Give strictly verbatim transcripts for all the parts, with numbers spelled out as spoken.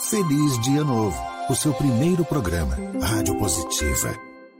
Feliz Dia Novo, o seu primeiro programa, Rádio Positiva.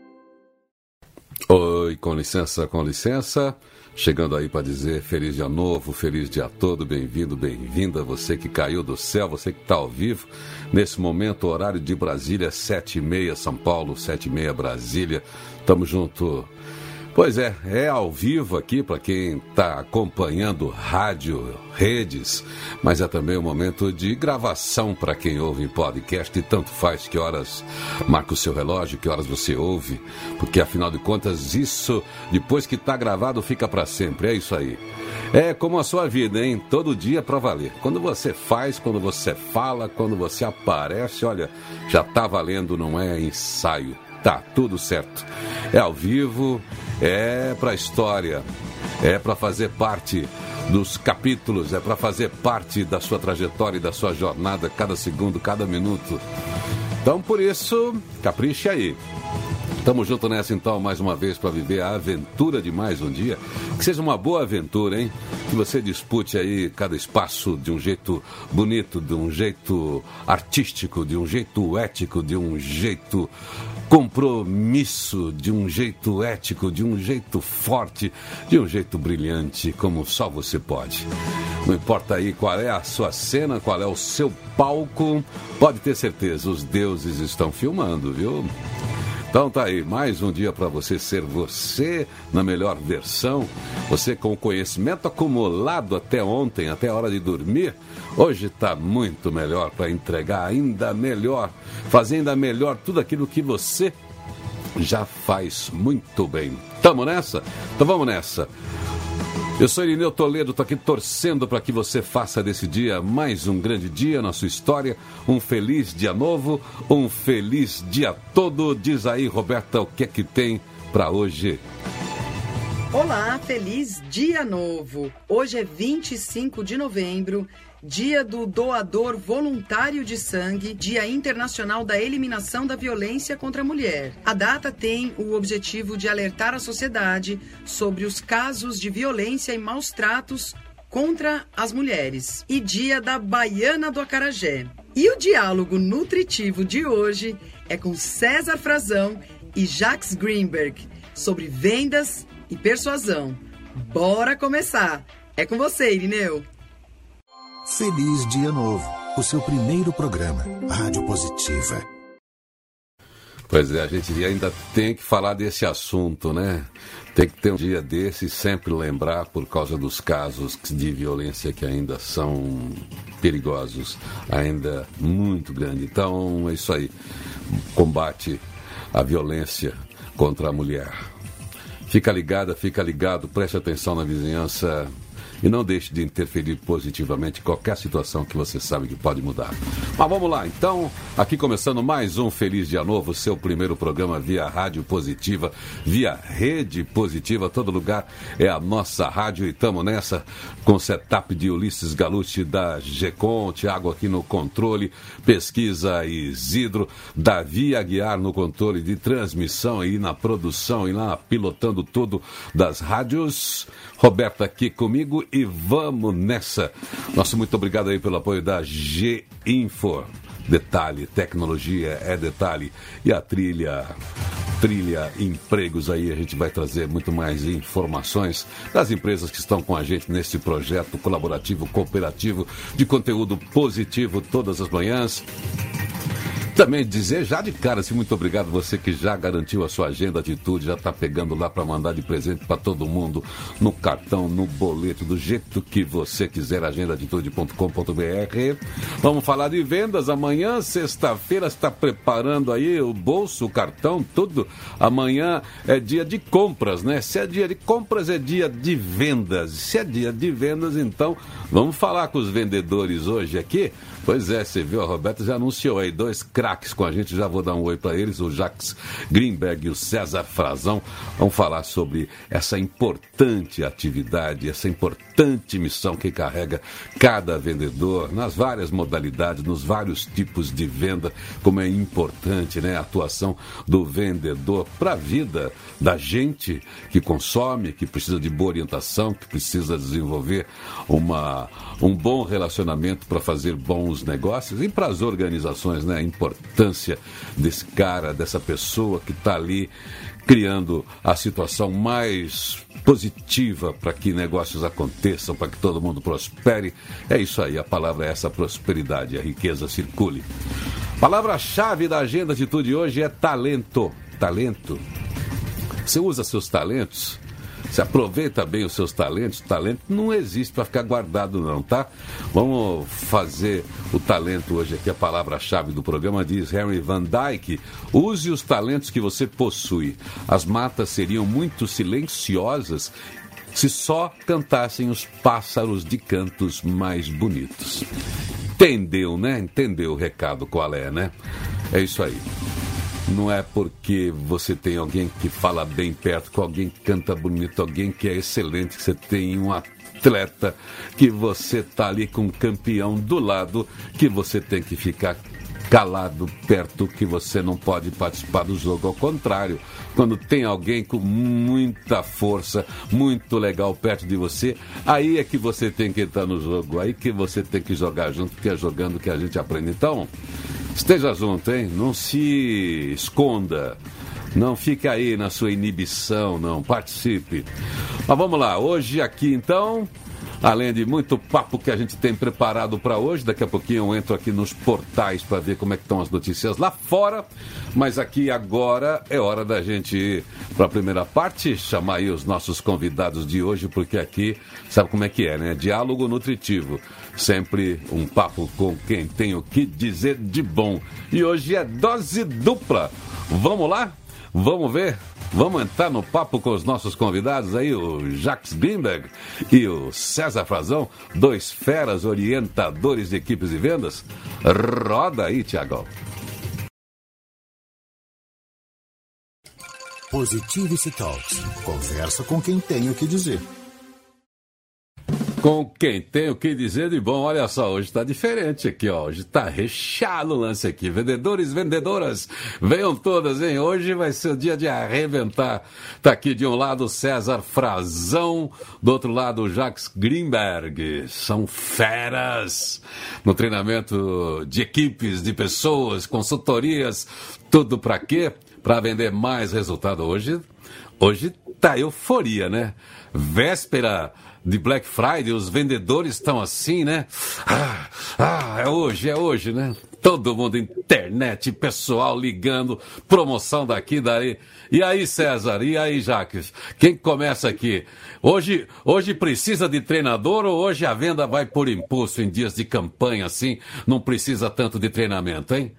Oi, com licença, com licença. Chegando aí para dizer feliz dia novo, feliz dia todo, bem-vindo, bem-vinda, você que caiu do céu, você que está ao vivo. Nesse momento, horário de Brasília, sete e meia, São Paulo, sete e meia, Brasília. Tamo junto. Pois é, é ao vivo aqui para quem está acompanhando rádio, redes, mas é também um momento de gravação para quem ouve em podcast e tanto faz que horas marca o seu relógio, que horas você ouve, porque afinal de contas isso, depois que está gravado, fica para sempre, é isso aí. É como a sua vida, hein? Todo dia para valer. Quando você faz, quando você fala, quando você aparece, olha, já está valendo, não é ensaio. Tá, tudo certo. É ao vivo, é pra história, é pra fazer parte dos capítulos, é pra fazer parte da sua trajetória e da sua jornada, cada segundo, cada minuto. Então, por isso, capriche aí. Tamo junto nessa, então, mais uma vez, para viver a aventura de mais um dia. Que seja uma boa aventura, hein? Que você dispute aí cada espaço de um jeito bonito, de um jeito artístico, de um jeito ético, de um jeito compromisso, de um jeito ético, de um jeito forte, de um jeito brilhante, como só você pode. Não importa aí qual é a sua cena, qual é o seu palco, pode ter certeza, os deuses estão filmando, viu? Então tá aí, mais um dia para você ser você na melhor versão, você com o conhecimento acumulado até ontem, até a hora de dormir, hoje tá muito melhor para entregar ainda melhor, fazer ainda melhor tudo aquilo que você já faz muito bem. Tamo nessa? Então vamos nessa. Eu sou Irineu Toledo, estou aqui torcendo para que você faça desse dia mais um grande dia na sua história, um feliz dia novo, um feliz dia todo. Diz aí, Roberta, o que é que tem para hoje? Olá, feliz dia novo. Hoje é vinte e cinco de novembro, dia do doador voluntário de sangue, Dia Internacional da Eliminação da Violência contra a Mulher. A data tem o objetivo de alertar a sociedade sobre os casos de violência e maus tratos contra as mulheres. E dia da Baiana do Acarajé. E o diálogo nutritivo de hoje é com César Frazão e Jacques Greenberg sobre vendas e persuasão. Bora começar! É com você, Irineu. Feliz Dia Novo, o seu primeiro programa, Rádio Positiva. Pois é, a gente ainda tem que falar desse assunto, né? Tem que ter um dia desse e sempre lembrar por causa dos casos de violência que ainda são perigosos, ainda muito grande. Então, é isso aí. Combate à violência contra a mulher. Fica ligada, fica ligado, preste atenção na vizinhança. E não deixe de interferir positivamente em qualquer situação que você sabe que pode mudar. Mas vamos lá, então, aqui começando mais um Feliz Dia Novo, seu primeiro programa via Rádio Positiva, via Rede Positiva, todo lugar é a nossa rádio e estamos nessa com setup de Ulisses Galucci da Gecom, Thiago aqui no controle, pesquisa Isidro, Davi Aguiar no controle de transmissão e na produção e lá pilotando tudo das rádios, Roberta aqui comigo e vamos nessa. Nosso muito obrigado aí pelo apoio da G-Info. Detalhe, tecnologia é detalhe. E a trilha, trilha empregos aí, a gente vai trazer muito mais informações das empresas que estão com a gente nesse projeto colaborativo, cooperativo, de conteúdo positivo todas as manhãs. Também dizer já de cara, assim, muito obrigado você que já garantiu a sua agenda atitude, já está pegando lá para mandar de presente para todo mundo, no cartão, no boleto, do jeito que você quiser, agenda atitude ponto com ponto b r. Vamos falar de vendas amanhã, sexta-feira, está preparando aí o bolso, o cartão, tudo. Amanhã é dia de compras, né? Se é dia de compras, é dia de vendas. Se é dia de vendas, então vamos falar com os vendedores hoje aqui. Pois é, você viu, a Roberta já anunciou aí dois craques com a gente, já vou dar um oi para eles, o Jacques Greenberg e o César Frazão. Vamos falar sobre essa importante atividade, essa importante missão que carrega cada vendedor, nas várias modalidades, nos vários tipos de venda, como é importante, né, a atuação do vendedor para a vida da gente que consome, que precisa de boa orientação, que precisa desenvolver uma, um bom relacionamento para fazer bons os negócios e para as organizações, né? A importância desse cara, dessa pessoa que está ali criando a situação mais positiva para que negócios aconteçam, para que todo mundo prospere. É isso aí, a palavra é essa, prosperidade, a riqueza circule. Palavra-chave da Agenda Atitude de hoje é talento. Talento. Você usa seus talentos? Você aproveita bem os seus talentos? Talento não existe para ficar guardado não, tá? Vamos fazer o talento hoje aqui, a palavra-chave do programa diz Henry Van Dyke: use os talentos que você possui. As matas seriam muito silenciosas se só cantassem os pássaros de cantos mais bonitos. Entendeu, né? Entendeu o recado qual é, né? É isso aí. Não é porque você tem alguém que fala bem perto, com alguém que canta bonito, alguém que é excelente, que você tem um atleta, que você está ali com um campeão do lado, que você tem que ficar calado perto, que você não pode participar do jogo. Ao contrário, quando tem alguém com muita força, muito legal perto de você, aí é que você tem que entrar no jogo, aí que você tem que jogar junto, porque é jogando que a gente aprende. Então, esteja junto, hein? Não se esconda. Não fique aí na sua inibição, não. Participe. Mas vamos lá. Hoje aqui, então, além de muito papo que a gente tem preparado para hoje, daqui a pouquinho eu entro aqui nos portais para ver como é que estão as notícias lá fora. Mas aqui agora é hora da gente ir para a primeira parte, chamar aí os nossos convidados de hoje, porque aqui, sabe como é que é, né? Diálogo nutritivo. Sempre um papo com quem tem o que dizer de bom. E hoje é dose dupla. Vamos lá? Vamos ver? Vamos entrar no papo com os nossos convidados aí, o Jacques Greenberg e o César Frazão, dois feras orientadores de equipes de vendas. Roda aí, Tiagão. Positivity Talks. Conversa com quem tem o que dizer. Com quem tem o que dizer de bom. Olha só, hoje está diferente aqui, ó. Hoje está recheado o lance aqui. Vendedores, vendedoras, venham todas, hein? Hoje vai ser o dia de arrebentar. Tá aqui de um lado César Frazão, do outro lado Jacques Greenberg. São feras no treinamento de equipes, de pessoas, consultorias, tudo para quê? Para vender mais resultado. Hoje, hoje tá euforia, né? Véspera de Black Friday, os vendedores estão assim, né? Ah, ah, é hoje, é hoje, né? Todo mundo, internet, pessoal ligando, promoção daqui, daí. E aí, César? E aí, Jacques? Quem começa aqui? Hoje, hoje precisa de treinador ou hoje a venda vai por impulso em dias de campanha, assim? Não precisa tanto de treinamento, hein?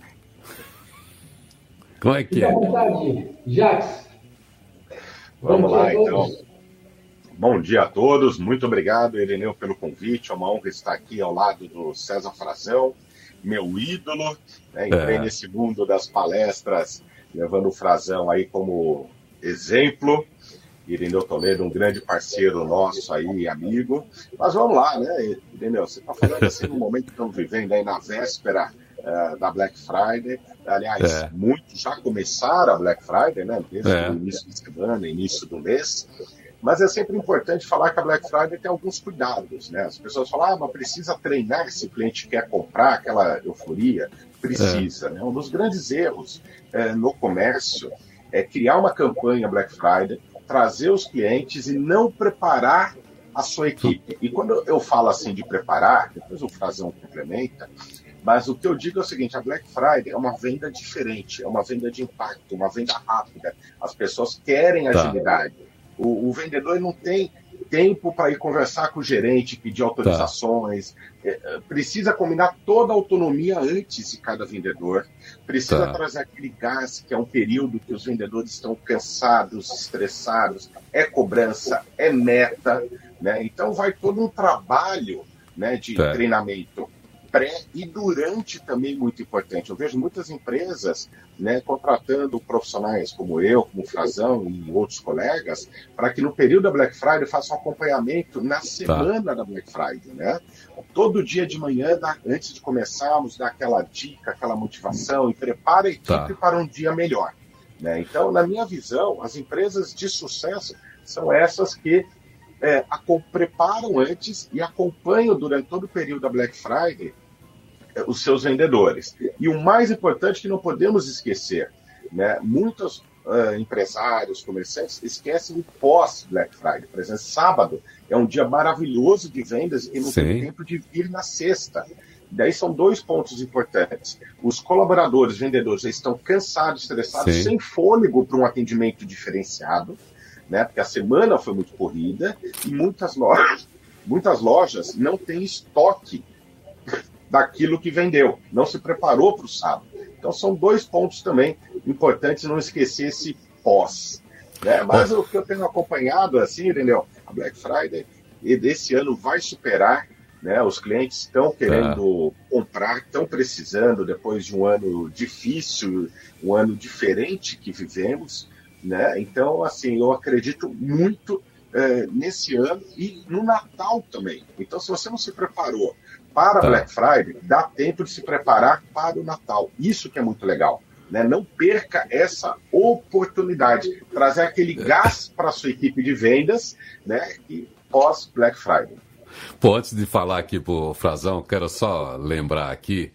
Como é que é? Fique à vontade, Jacques. Vamos lá, então. Bom dia a todos, muito obrigado, Ireneu, pelo convite. É uma honra estar aqui ao lado do César Frazão, meu ídolo. Né? Entrei é. nesse mundo das palestras, levando o Frazão aí como exemplo. Ireneu Toledo, um grande parceiro nosso aí, amigo. Mas vamos lá, né, Ireneu? Você está falando assim no momento que estamos vivendo aí na véspera uh, da Black Friday. Aliás, é. muitos já começaram a Black Friday, né? Desde é. o início de semana, início do mês. Mas é sempre importante falar que a Black Friday tem alguns cuidados, né? As pessoas falam, ah, mas precisa treinar se o cliente quer comprar, aquela euforia. Precisa, é. né? Um dos grandes erros é, no comércio é criar uma campanha Black Friday, trazer os clientes e não preparar a sua equipe. E quando eu falo assim de preparar, depois o Frazão complementa, mas o que eu digo é o seguinte, a Black Friday é uma venda diferente, é uma venda de impacto, uma venda rápida. As pessoas querem agilidade. Tá. O, o vendedor não tem tempo para ir conversar com o gerente, pedir autorizações, tá. é, precisa combinar toda a autonomia antes de cada vendedor, precisa tá. trazer aquele gás, que é um período que os vendedores estão cansados, estressados, é cobrança, é meta, né? Então vai todo um trabalho, né, de tá. treinamento pré e durante também muito importante. Eu vejo muitas empresas, né, contratando profissionais como eu, como o Frazão e outros colegas, para que no período da Black Friday façam um acompanhamento na semana tá. da Black Friday, né? Todo dia de manhã, antes de começarmos, dá aquela dica, aquela motivação e prepara a equipe tá. para um dia melhor, né? Então, na minha visão, as empresas de sucesso são essas que é, a, preparam antes e acompanham durante todo o período da Black Friday os seus vendedores. E o mais importante que não podemos esquecer, né, muitos uh, empresários, comerciantes esquecem o pós-Black Friday. Por exemplo, sábado é um dia maravilhoso de vendas e não Sim. tem tempo de vir na sexta. Daí são dois pontos importantes. Os colaboradores, vendedores, já estão cansados, estressados, Sim. sem fôlego para um atendimento diferenciado, né? Porque a semana foi muito corrida e muitas lojas, muitas lojas não têm estoque daquilo que vendeu, não se preparou para o sábado. Então são dois pontos também importantes, não esquecer esse pós. Né? Mas o que eu tenho acompanhado, assim, entendeu? A Black Friday e desse ano vai superar. Né, os clientes estão querendo ah. comprar, estão precisando, depois de um ano difícil, um ano diferente que vivemos. Né? Então, assim, eu acredito muito eh, nesse ano e no Natal também. Então, se você não se preparou para tá. Black Friday, dá tempo de se preparar para o Natal. Isso que é muito legal. Né? Não perca essa oportunidade. Trazer aquele gás para a sua equipe de vendas, né, e pós-Black Friday. Pô, antes de falar aqui pro Frazão, quero só lembrar aqui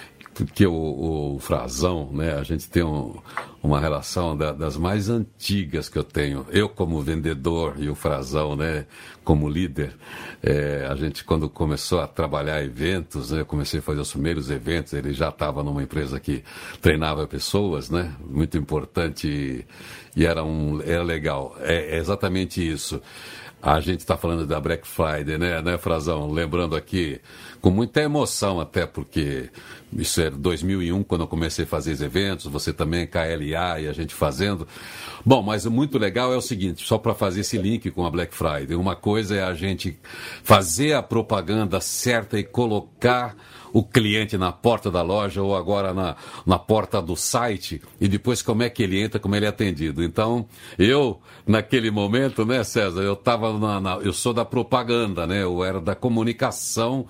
que o, o Frazão, né, a gente tem um, uma relação da, das mais antigas que eu tenho. Eu como vendedor e o Frazão, né, como líder. É, a gente, quando começou a trabalhar eventos, né, eu comecei a fazer os primeiros eventos, ele já estava numa empresa que treinava pessoas, né, muito importante e, e era, um, era legal. É, é exatamente isso. A gente está falando da Black Friday, né, né, Frazão? Lembrando aqui, com muita emoção até, porque isso era dois mil e um, quando eu comecei a fazer os eventos, você também, K L A e a gente fazendo. Bom, mas o muito legal é o seguinte, só para fazer esse link com a Black Friday, uma coisa é a gente fazer a propaganda certa e colocar o cliente na porta da loja ou agora na, na porta do site e depois como é que ele entra, como ele é atendido. Então, eu, naquele momento, né, César, eu tava na, na, eu sou da propaganda, né, eu era da comunicação,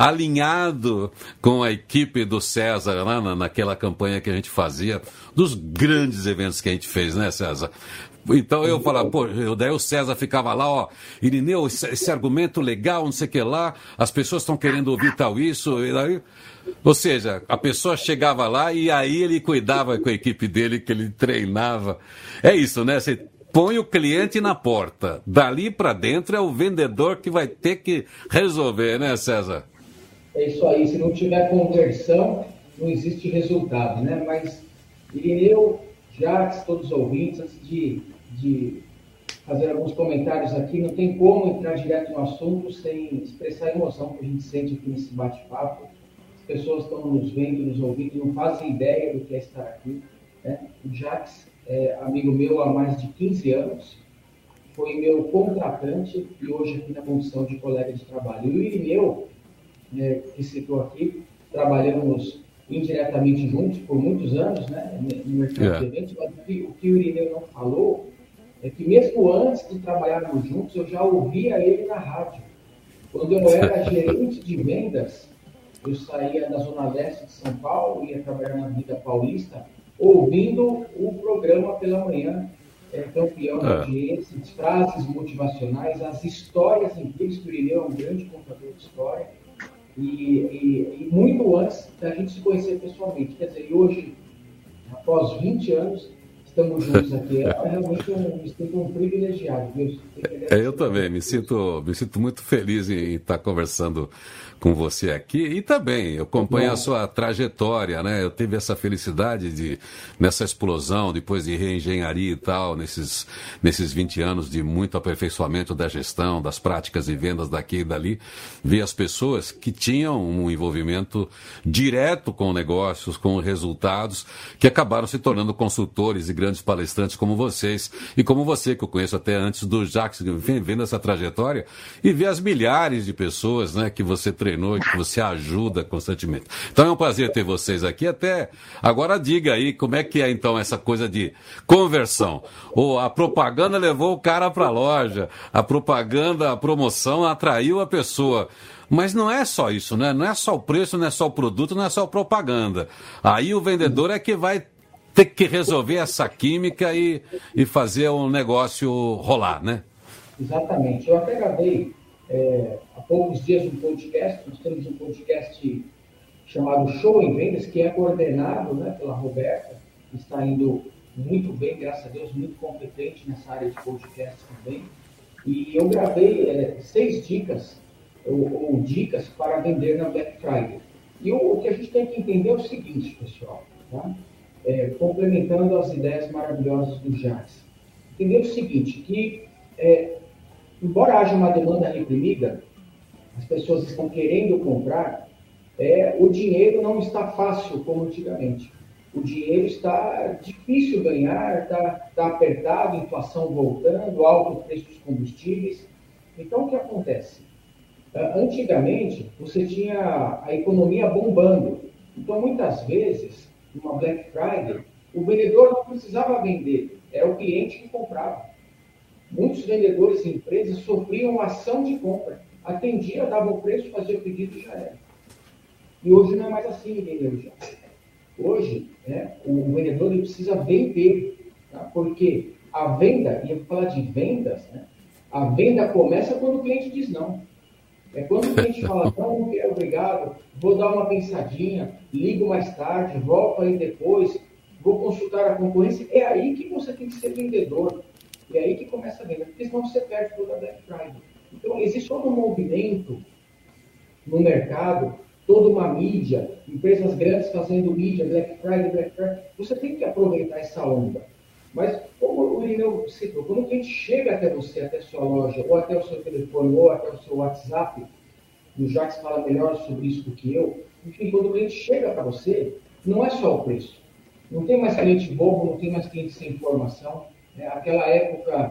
alinhado com a equipe do César, né, na, naquela campanha que a gente fazia, dos grandes eventos que a gente fez, né, César? Então eu falava, pô, eu, daí o César ficava lá, ó, Irineu, esse, esse argumento legal, não sei o que lá, as pessoas estão querendo ouvir tal isso, e daí, ou seja, a pessoa chegava lá e aí ele cuidava com a equipe dele, que ele treinava. É isso, né? Você põe o cliente na porta, dali para dentro é o vendedor que vai ter que resolver, né, César? É isso aí, se não tiver conversão, não existe resultado, né? Mas, Irineu, Jacques, todos os ouvintes, antes de, de fazer alguns comentários aqui, não tem como entrar direto no assunto sem expressar a emoção que a gente sente aqui nesse bate-papo. As pessoas estão nos vendo, nos ouvindo, não fazem ideia do que é estar aqui. Né? O Jacques é amigo meu há mais de quinze anos, foi meu contratante e hoje aqui na condição de colega de trabalho. E o Irineu, é, que citou aqui, trabalhamos indiretamente juntos por muitos anos, né, no mercado yeah. de eventos, mas o que, o que o Irineu não falou é que mesmo antes de trabalharmos juntos, eu já ouvia ele na rádio. Quando eu era gerente de vendas, eu saía da Zona Leste de São Paulo, ia trabalhar na Avenida Paulista, ouvindo o programa pela manhã, é, campeão de audiência, frases motivacionais, as histórias incríveis, que o Irineu é um grande contador de história, E, e, e muito antes da gente se conhecer pessoalmente. Quer dizer, hoje, após vinte anos, estamos juntos aqui. É realmente um, me sinto um privilegiado. Viu? É, eu também me sinto, me sinto muito feliz em estar conversando com você aqui e também eu acompanho a sua trajetória, né? Eu tive essa felicidade de, nessa explosão, depois de reengenharia e tal, nesses, nesses vinte anos de muito aperfeiçoamento da gestão, das práticas de vendas daqui e dali, ver as pessoas que tinham um envolvimento direto com negócios, com resultados, que acabaram se tornando consultores e grandes palestrantes como vocês e como você, que eu conheço até antes do Jacques, vendo essa trajetória e ver as milhares de pessoas, né, que você treinou e que você ajuda constantemente. Então é um prazer ter vocês aqui. Até agora diga aí como é que é então essa coisa de conversão. Ou a propaganda levou o cara para a loja, a propaganda, a promoção atraiu a pessoa. Mas não é só isso, né? Não é só o preço, não é só o produto, não é só a propaganda. Aí o vendedor é que vai ter que resolver essa química e, e fazer o negócio rolar, né? Exatamente. Eu até gravei é, há poucos dias um podcast, nós temos um podcast chamado Show em Vendas, que é coordenado, né, pela Roberta, que está indo muito bem, graças a Deus, muito competente nessa área de podcast também. E eu gravei é, seis dicas, ou, ou dicas para vender na Black Friday. E o, o que a gente tem que entender é o seguinte, pessoal, tá? É, complementando as ideias maravilhosas do Jacques. Entender o seguinte, que é, embora haja uma demanda reprimida, as pessoas estão querendo comprar, é, o dinheiro não está fácil como antigamente. O dinheiro está difícil ganhar, está, está apertado, inflação voltando, alto preço dos combustíveis. Então, o que acontece? Antigamente, você tinha a economia bombando. Então, muitas vezes, numa Black Friday, o vendedor não precisava vender, era o cliente que comprava. Muitos vendedores e empresas sofriam ação de compra. Atendia, dava o preço, fazia o pedido e já era. E hoje não é mais assim, entendeu? Já. Hoje, né, o vendedor ele precisa vender, tá? Porque a venda, e eu vou falar de vendas, né, a venda começa quando o cliente diz não. É quando o cliente fala, não, não quero, obrigado, vou dar uma pensadinha, ligo mais tarde, volto aí depois, vou consultar a concorrência. É aí que você tem que ser vendedor. É aí que começa a venda, porque senão você perde toda a Black Friday. Então, existe todo um movimento no mercado, toda uma mídia, empresas grandes fazendo mídia, Black Friday, Black Friday. Você tem que aproveitar essa onda. Mas, como o Irineu citou, quando o cliente chega até você, até a sua loja, ou até o seu telefone, ou até o seu WhatsApp, e o Jacques fala melhor sobre isso do que eu, enfim, quando o cliente chega para você, não é só o preço. Não tem mais cliente bobo, não tem mais cliente sem informação. Né? Aquela época,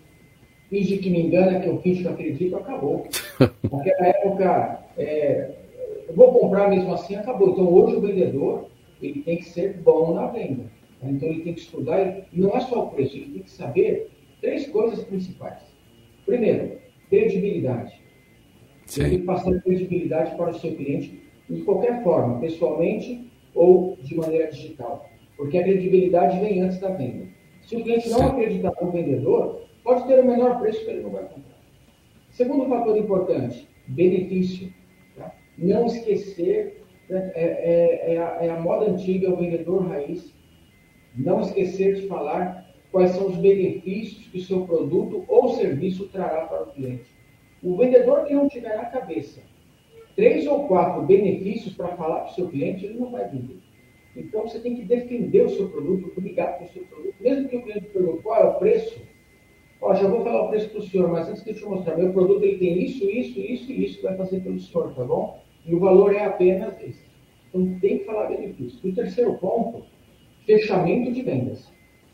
finge que me engana, que eu finge que acredito, acabou. Naquela época, é, eu vou comprar mesmo assim, acabou. Então, hoje o vendedor, ele tem que ser bom na venda. Então, ele tem que estudar, e não é só o preço, ele tem que saber três coisas principais. Primeiro, credibilidade. Sim. Ele tem que passar credibilidade para o seu cliente de qualquer forma, pessoalmente ou de maneira digital. Porque a credibilidade vem antes da venda. Se o cliente não Sim. acreditar no vendedor, pode ter o menor preço que ele não vai comprar. Segundo fator importante, benefício. Tá? Não esquecer, né, é, é, é, a, é a moda antiga, o vendedor raiz. Não esquecer de falar quais são os benefícios que o seu produto ou serviço trará para o cliente. O vendedor que não tiver na cabeça três ou quatro benefícios para falar para o seu cliente, ele não vai vender. Então, você tem que defender o seu produto, brigar com o seu produto. Mesmo que o cliente pergunte qual é o preço, ó, já vou falar o preço para o senhor, mas antes de eu te mostrar, meu produto ele tem isso, isso, isso e isso que vai fazer pelo senhor, tá bom? E o valor é apenas esse. Então, tem que falar benefício. E o terceiro ponto, fechamento de vendas.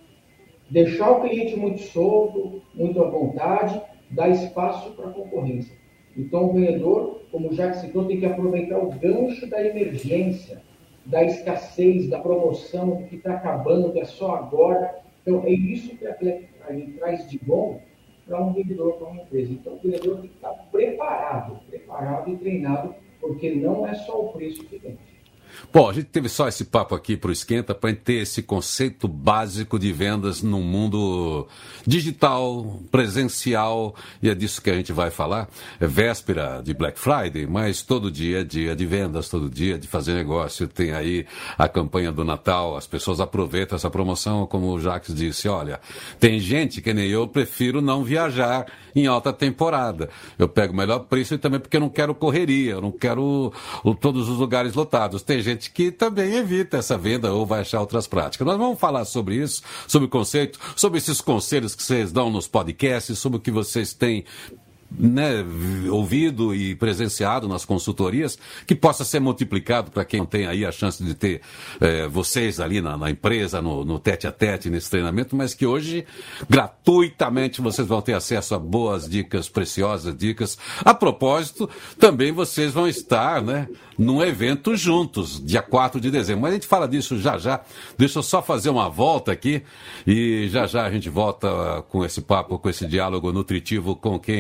Deixar o cliente muito solto, muito à vontade, dar espaço para a concorrência. Então, o vendedor, como já citou, tem que aproveitar o gancho da emergência, da escassez, da promoção, do que está acabando, que é só agora. Então, é isso que a Black Friday traz de bom para um vendedor, para uma empresa. Então, o vendedor tem que estar preparado, preparado e treinado, porque não é só o preço que vende. Bom, a gente teve só esse papo aqui para o Esquenta para ter esse conceito básico de vendas num mundo digital, presencial, e é disso que a gente vai falar. É véspera de Black Friday, mas todo dia é dia de vendas, todo dia de fazer negócio. Tem aí a campanha do Natal, as pessoas aproveitam essa promoção, como o Jacques disse, olha, tem gente que nem eu, prefiro não viajar em alta temporada. Eu pego o melhor preço e também porque eu não quero correria, eu não quero o, todos os lugares lotados. Tem gente que também evita essa venda ou vai achar outras práticas. Nós vamos falar sobre isso, sobre o conceito, sobre esses conselhos que vocês dão nos podcasts, sobre o que vocês têm, né, ouvido e presenciado nas consultorias, que possa ser multiplicado para quem não tem aí a chance de ter é, vocês ali na, na empresa, no, no tete a tete, nesse treinamento, mas que hoje, gratuitamente, vocês vão ter acesso a boas dicas, preciosas dicas. A propósito, também vocês vão estar, né, num evento juntos, dia quatro de dezembro. Mas a gente fala disso já já. Deixa eu só fazer uma volta aqui e já já a gente volta com esse papo, com esse diálogo nutritivo com quem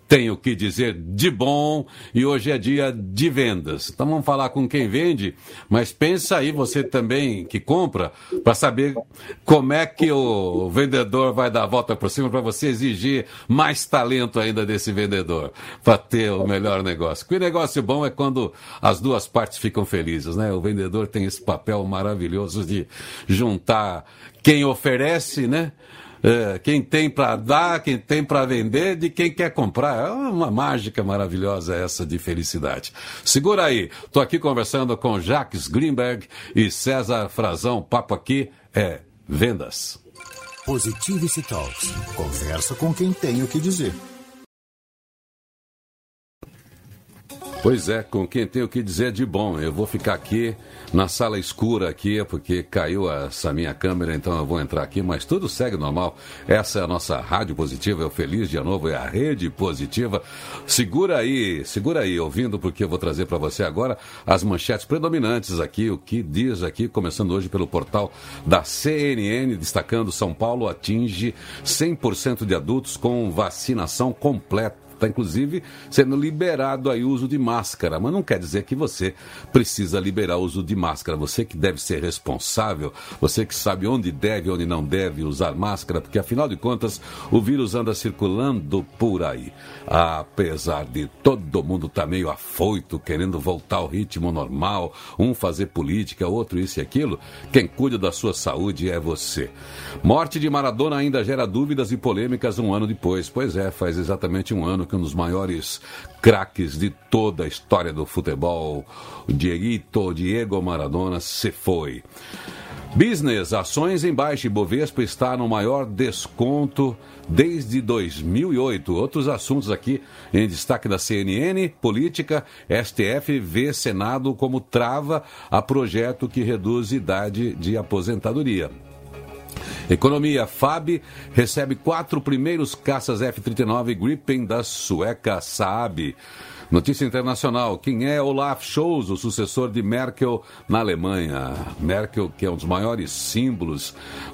tem o que dizer de bom e hoje é dia de vendas. Então vamos falar com quem vende, mas pensa aí você também que compra para saber como é que o vendedor vai dar a volta por cima para você exigir mais talento ainda desse vendedor para ter o melhor negócio. Porque o negócio bom é quando as duas partes ficam felizes, né? O vendedor tem esse papel maravilhoso de juntar quem oferece, né? É, quem tem para dar, quem tem para vender, de quem quer comprar. É uma mágica maravilhosa essa de felicidade. Segura aí, estou aqui conversando com Jacques Greenberg e César Frazão. O papo aqui é vendas. Positivity Talks. Conversa com quem tem o que dizer. Pois é, com quem tem o que dizer de bom. Eu vou ficar aqui na sala escura aqui, porque caiu essa minha câmera, então eu vou entrar aqui, mas tudo segue normal. Essa é a nossa Rádio Positiva, é o Feliz Dia Novo, é a Rede Positiva. Segura aí, segura aí, ouvindo, porque eu vou trazer para você agora as manchetes predominantes aqui, o que diz aqui, começando hoje pelo portal da C N N, destacando São Paulo atinge cem por cento de adultos com vacinação completa. Está, inclusive, sendo liberado aí o uso de máscara, mas não quer dizer que você precisa liberar o uso de máscara. Você que deve ser responsável, você que sabe onde deve e onde não deve usar máscara, porque, afinal de contas, o vírus anda circulando por aí. Apesar de todo mundo estar tá meio afoito, querendo voltar ao ritmo normal, um fazer política, outro isso e aquilo, quem cuida da sua saúde é você. Morte de Maradona ainda gera dúvidas e polêmicas um ano depois. Pois é, faz exatamente um ano que um dos maiores craques de toda a história do futebol, o Dieguito, Diego Maradona, se foi. Business, ações em baixa, Ibovespa está no maior desconto desde dois mil e oito. Outros assuntos aqui em destaque da C N N, política, S T F vê Senado como trava a projeto que reduz idade de aposentadoria. Economia, F A B recebe quatro primeiros caças F trinta e nove Gripen da sueca Saab. Notícia internacional, quem é Olaf Scholz, o sucessor de Merkel na Alemanha? Merkel, que é um dos maiores símbolos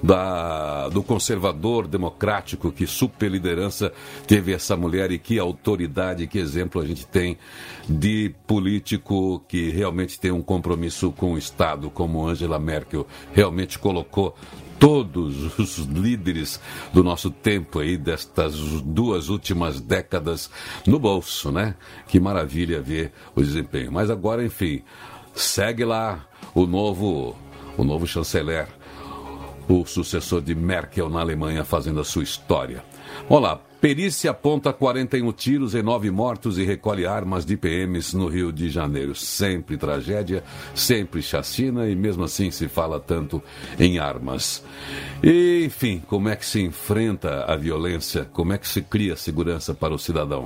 da, do conservador democrático, que superliderança teve essa mulher e que autoridade, que exemplo a gente tem de político que realmente tem um compromisso com o Estado, como Angela Merkel realmente colocou todos os líderes do nosso tempo aí, destas duas últimas décadas, no bolso, né? Que maravilha ver o desempenho. Mas agora, enfim, segue lá o novo, o novo chanceler, o sucessor de Merkel na Alemanha, fazendo a sua história. Olá, perícia aponta quarenta e um tiros e nove mortos e recolhe armas de P Ms no Rio de Janeiro. Sempre tragédia, sempre chacina e mesmo assim se fala tanto em armas. E, enfim, como é que se enfrenta a violência? Como é que se cria segurança para o cidadão?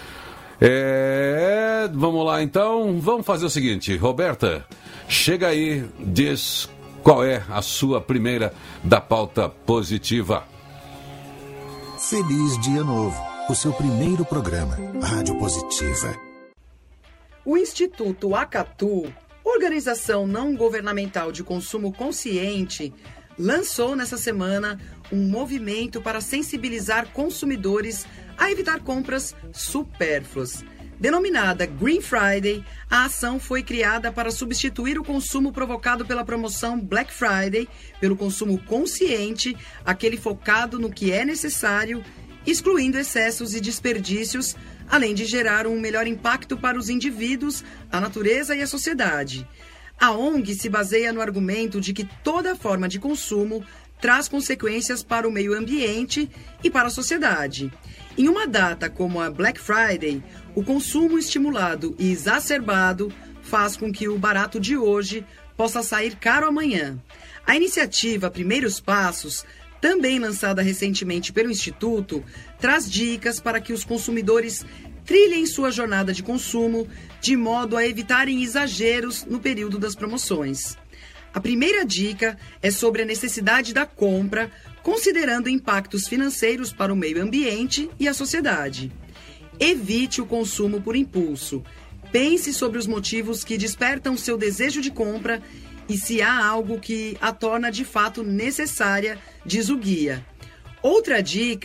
É, vamos lá então, vamos fazer o seguinte, Roberta, chega aí, diz qual é a sua primeira da pauta positiva. Feliz Dia Novo, o seu primeiro programa, Rádio Positiva. O Instituto Acatu, organização não governamental de consumo consciente, lançou nessa semana um movimento para sensibilizar consumidores a evitar compras supérfluas. Denominada Green Friday, a ação foi criada para substituir o consumo provocado pela promoção Black Friday pelo consumo consciente, aquele focado no que é necessário, excluindo excessos e desperdícios, além de gerar um melhor impacto para os indivíduos, a natureza e a sociedade. A O N G se baseia no argumento de que toda forma de consumo traz consequências para o meio ambiente e para a sociedade. Em uma data como a Black Friday, o consumo estimulado e exacerbado faz com que o barato de hoje possa sair caro amanhã. A iniciativa Primeiros Passos, também lançada recentemente pelo Instituto, traz dicas para que os consumidores trilhem sua jornada de consumo de modo a evitarem exageros no período das promoções. A primeira dica é sobre a necessidade da compra, considerando impactos financeiros para o meio ambiente e a sociedade. Evite o consumo por impulso. Pense sobre os motivos que despertam seu desejo de compra e se há algo que a torna de fato necessária, diz o guia. Outra dica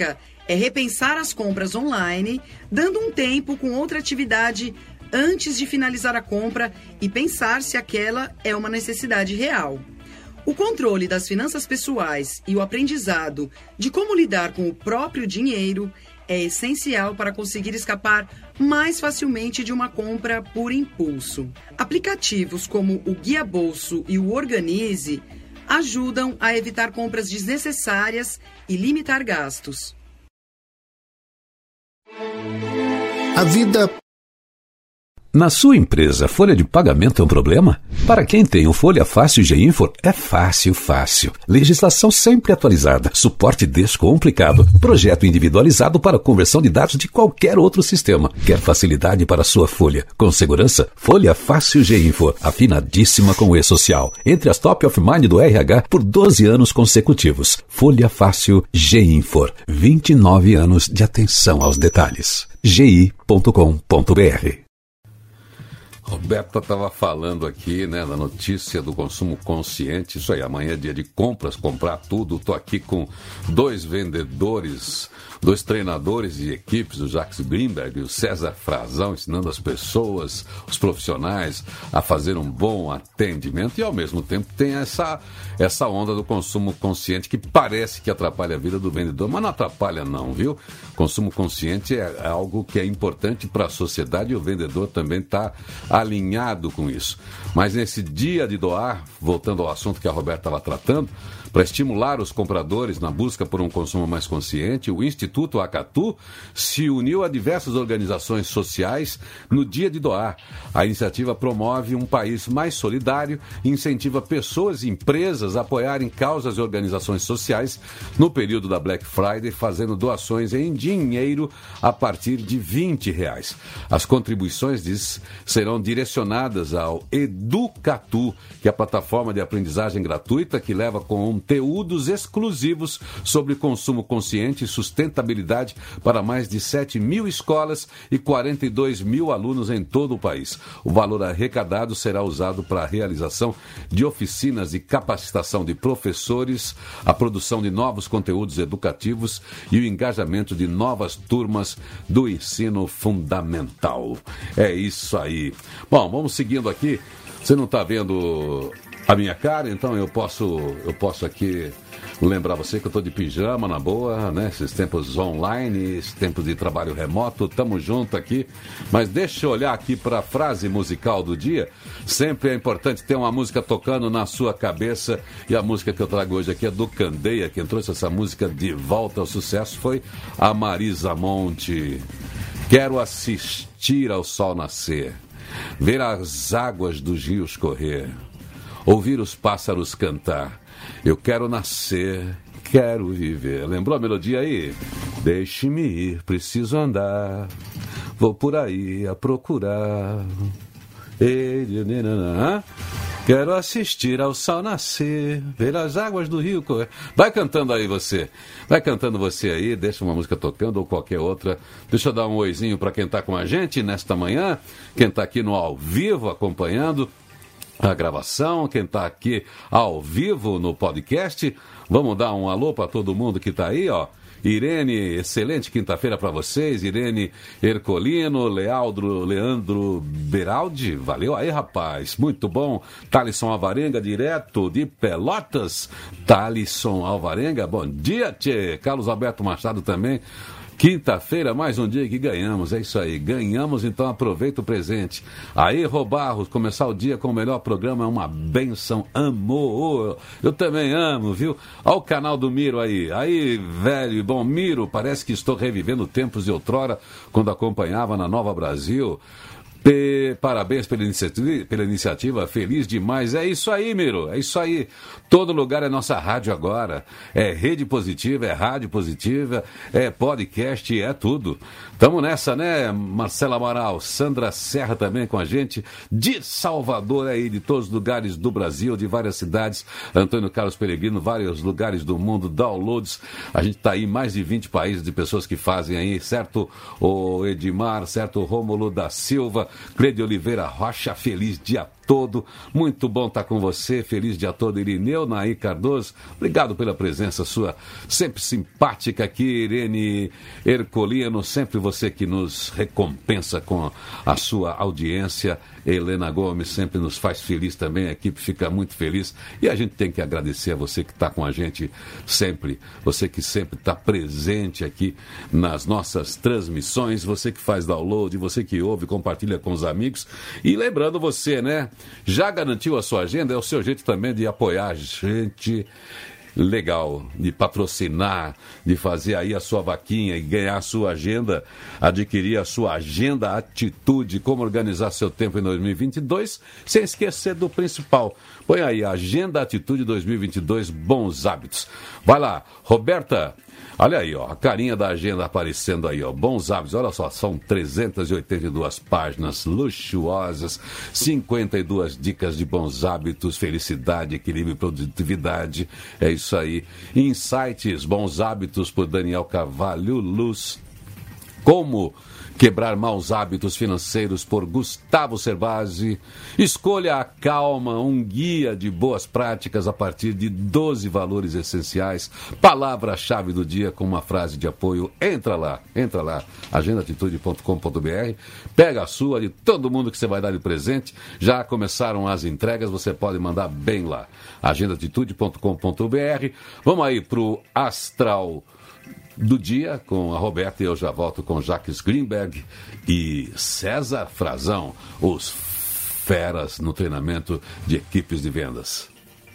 é repensar as compras online, dando um tempo com outra atividade antes de finalizar a compra e pensar se aquela é uma necessidade real. O controle das finanças pessoais e o aprendizado de como lidar com o próprio dinheiro é essencial para conseguir escapar mais facilmente de uma compra por impulso. Aplicativos como o Guia Bolso e o Organize ajudam a evitar compras desnecessárias e limitar gastos. A vida... Na sua empresa, folha de pagamento é um problema? Para quem tem o Folha Fácil G-Info, é fácil, fácil. Legislação sempre atualizada, suporte descomplicado, projeto individualizado para conversão de dados de qualquer outro sistema. Quer facilidade para sua folha? Com segurança? Folha Fácil G-Info, afinadíssima com o E-Social. Entre as top of mind do R H por doze anos consecutivos. Folha Fácil G-Info, vinte e nove anos de atenção aos detalhes. g i ponto com ponto b r. Roberta estava falando aqui, né, na notícia do consumo consciente. Isso aí, amanhã é dia de compras, comprar tudo. Estou aqui com dois vendedores, dois treinadores de equipes, o Jacques Greenberg e o César Frazão, ensinando as pessoas, os profissionais, a fazer um bom atendimento. E, ao mesmo tempo, tem essa, essa onda do consumo consciente que parece que atrapalha a vida do vendedor, mas não atrapalha não, viu? Consumo consciente é algo que é importante para a sociedade e o vendedor também está alinhado com isso. Mas nesse dia de doar, voltando ao assunto que a Roberta estava tratando, para estimular os compradores na busca por um consumo mais consciente, o Instituto Acatu se uniu a diversas organizações sociais no dia de doar. A iniciativa promove um país mais solidário e incentiva pessoas e empresas a apoiarem causas e organizações sociais no período da Black Friday, fazendo doações em dinheiro a partir de vinte reais. As contribuições, diz, serão direcionadas ao Educatu, que é a plataforma de aprendizagem gratuita que leva conteúdos exclusivos sobre consumo consciente e sustentabilidade para mais de sete mil escolas e quarenta e dois mil alunos em todo o país. O valor arrecadado será usado para a realização de oficinas de capacitação de professores, a produção de novos conteúdos educativos e o engajamento de novas turmas do ensino fundamental. É isso aí. Bom, vamos seguindo aqui. Você não está vendo a minha cara, então eu posso, eu posso aqui lembrar você que eu estou de pijama, na boa, né? Esses tempos online, esses tempos de trabalho remoto, tamo junto aqui. Mas deixa eu olhar aqui para a frase musical do dia. Sempre é importante ter uma música tocando na sua cabeça. E a música que eu trago hoje aqui é do Candeia. Quem trouxe essa música de volta ao sucesso foi a Marisa Monte. Quero assistir ao sol nascer, ver as águas dos rios correr, ouvir os pássaros cantar. Eu quero nascer, quero viver. Lembrou a melodia aí? Deixe-me ir, preciso andar, vou por aí a procurar. Quero assistir ao sol nascer, ver as águas do rio correr. Vai cantando aí você, vai cantando você aí, deixa uma música tocando ou qualquer outra. Deixa eu dar um oizinho para quem está com a gente nesta manhã, quem está aqui no ao vivo acompanhando a gravação, quem está aqui ao vivo no podcast. Vamos dar um alô para todo mundo que está aí, ó. Irene, excelente quinta-feira para vocês. Irene Ercolino, Leandro, Leandro Beraldi, valeu aí, rapaz, muito bom. Thalisson Alvarenga, direto de Pelotas. Thalisson Alvarenga, bom dia, tchê. Carlos Alberto Machado também. Quinta-feira, mais um dia que ganhamos, é isso aí, ganhamos, então aproveita o presente. Aí, Robarros, começar o dia com o melhor programa é uma benção, amor, eu também amo, viu? Olha o canal do Miro aí, aí, velho, bom, Miro, parece que estou revivendo tempos de outrora, quando acompanhava na Nova Brasil. P... Parabéns pela iniciativa, pela iniciativa, feliz demais. É isso aí, Miro, é isso aí. Todo lugar é nossa rádio agora. É rede positiva, é rádio positiva, é podcast, é tudo. Tamo nessa, né, Marcela Amaral, Sandra Serra também com a gente, de Salvador aí, de todos os lugares do Brasil, de várias cidades. Antônio Carlos Peregrino, vários lugares do mundo, downloads. A gente tá aí em mais de vinte países de pessoas que fazem aí, certo? O Edmar, certo? O Rômulo da Silva, Cleide Oliveira Rocha, feliz dia todo. Muito bom estar com você, feliz dia todo, Irineu, Nair Cardoso, obrigado pela presença sua, sempre simpática aqui, Irene Ercolino, sempre você que nos recompensa com a sua audiência. Helena Gomes sempre nos faz feliz também, a equipe fica muito feliz e a gente tem que agradecer a você que está com a gente sempre, você que sempre está presente aqui nas nossas transmissões, você que faz download, você que ouve, compartilha com os amigos. E lembrando você, né, já garantiu a sua agenda, é o seu jeito também de apoiar a gente. Legal, de patrocinar, de fazer aí a sua vaquinha e ganhar a sua agenda, adquirir a sua agenda Atitude, como organizar seu tempo em dois mil e vinte e dois, sem esquecer do principal. Põe aí, Agenda Atitude dois mil e vinte e dois, bons hábitos. Vai lá, Roberta, olha aí, ó, a carinha da agenda aparecendo aí, ó, bons hábitos, olha só, são trezentas e oitenta e duas páginas luxuosas, cinquenta e duas dicas de bons hábitos, felicidade, equilíbrio e produtividade, é isso aí. Insights, bons hábitos, por Daniel Carvalho Luz. Como quebrar maus hábitos financeiros, por Gustavo Cerbasi. Escolha a calma, um guia de boas práticas a partir de doze valores essenciais. Palavra-chave do dia com uma frase de apoio. Entra lá, entra lá, agenda atitude ponto com ponto b r. Pega a sua, de todo mundo que você vai dar de presente. Já começaram as entregas, você pode mandar bem lá. agenda atitude ponto com ponto b r. Vamos aí para o Astral do dia com a Roberta e eu já volto com Jacques Greenberg e César Frazão, os feras no treinamento de equipes de vendas.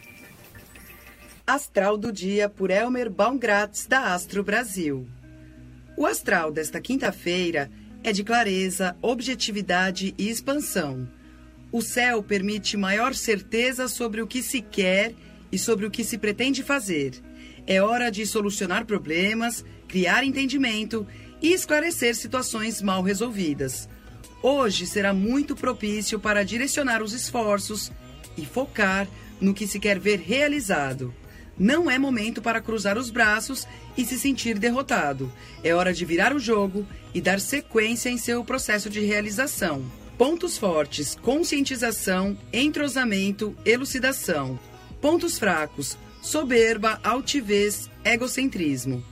Astral do dia por Elmer Baumgratz, da Astro Brasil. O astral desta quinta-feira é de clareza, objetividade e expansão. O céu permite maior certeza sobre o que se quer e sobre o que se pretende fazer. É hora de solucionar problemas, criar entendimento e esclarecer situações mal resolvidas. Hoje será muito propício para direcionar os esforços e focar no que se quer ver realizado. Não é momento para cruzar os braços e se sentir derrotado. É hora de virar o jogo e dar sequência em seu processo de realização. Pontos fortes: conscientização, entrosamento, elucidação. Pontos fracos: soberba, altivez, egocentrismo.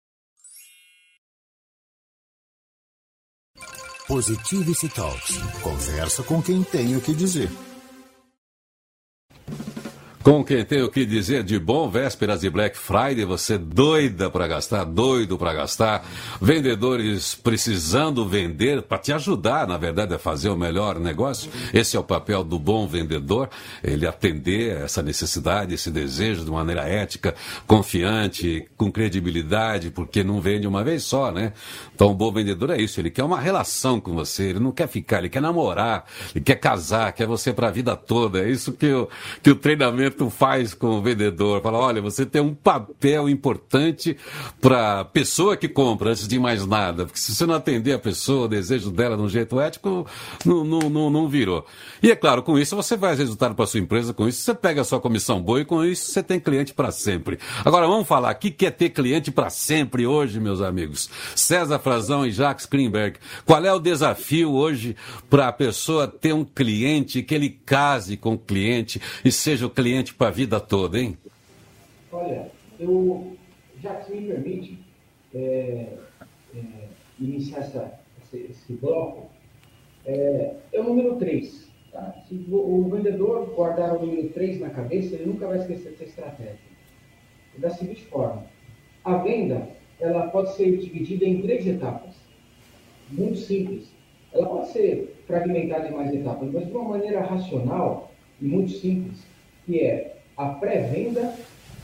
Positivity Talks. Conversa com quem tem o que dizer. Com quem tem o que dizer de bom, vésperas de Black Friday, você doida para gastar, doido para gastar, vendedores precisando vender para te ajudar, na verdade, a fazer o melhor negócio. Esse é o papel do bom vendedor, ele atender essa necessidade, esse desejo de maneira ética, confiante, com credibilidade, porque não vende uma vez só, né? Então o bom vendedor é isso, ele quer uma relação com você, ele não quer ficar, ele quer namorar, ele quer casar, quer você para a vida toda. É isso que o, que o treinamento tu faz com o vendedor, fala, olha, você tem um papel importante para a pessoa que compra, antes de mais nada, porque se você não atender a pessoa, o desejo dela de um jeito ético, não, não, não, não virou. E é claro, com isso você faz resultado para a sua empresa, com isso você pega a sua comissão boa e com isso você tem cliente para sempre. Agora vamos falar, o que é ter cliente para sempre hoje, meus amigos? César Frazão e Jacques Greenberg, qual é o desafio hoje para a pessoa ter um cliente, que ele case com o cliente e seja o cliente para a vida toda, hein? Olha, eu, já que me permite é, é, iniciar essa, esse, esse bloco, é, é o número três. Tá? Se o, o vendedor guardar o número três na cabeça, ele nunca vai esquecer dessa estratégia. Da seguinte forma, a venda ela pode ser dividida em três etapas, muito simples. Ela pode ser fragmentada em mais etapas, mas de uma maneira racional e muito simples, que é a pré-venda,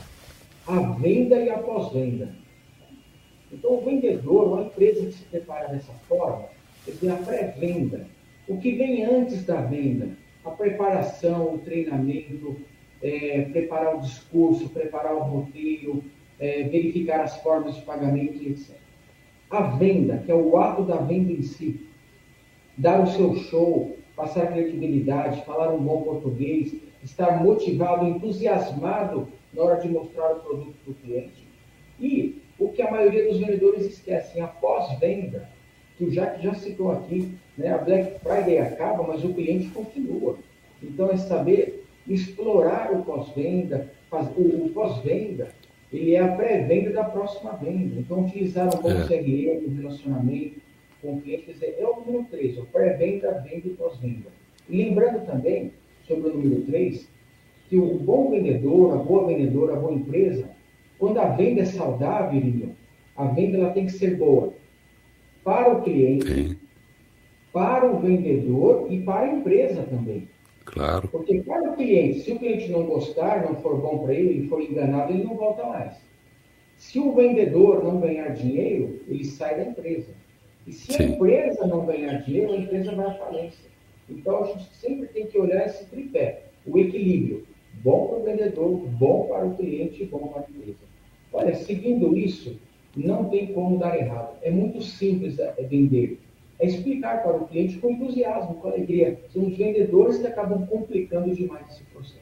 a venda e a pós-venda. Então, o vendedor, uma empresa que se prepara dessa forma, quer dizer, a pré-venda. O que vem antes da venda? A preparação, o treinamento, é, preparar o discurso, preparar o roteiro, é, verificar as formas de pagamento e etcétera. A venda, que é o ato da venda em si, dar o seu show, passar credibilidade, falar um bom português, estar motivado, entusiasmado na hora de mostrar o produto para o cliente. E o que a maioria dos vendedores esquecem, a pós-venda, que o Jacques já citou aqui, né? A Black Friday acaba, mas o cliente continua. Então, é saber explorar o pós-venda. O, o pós-venda, ele é a pré-venda da próxima venda. Então, utilizar um bom é. C R M, um relacionamento com o cliente, quer dizer, é o número três, o pré-venda, venda e pós-venda. E lembrando também, sobre o número três, que o bom vendedor, a boa vendedora, a boa empresa, quando a venda é saudável, Irineu, a venda ela tem que ser boa para o cliente, Sim. para o vendedor e para a empresa também. Claro. Porque para o cliente, se o cliente não gostar, não for bom para ele, ele for enganado, ele não volta mais. Se o vendedor não ganhar dinheiro, ele sai da empresa. E se Sim. a empresa não ganhar dinheiro, a empresa vai à falência. Então, a gente sempre tem que olhar esse tripé, o equilíbrio. Bom para o vendedor, bom para o cliente e bom para a empresa. Olha, seguindo isso, não tem como dar errado. É muito simples vender. É explicar para o cliente com entusiasmo, com alegria. São os vendedores que acabam complicando demais esse processo.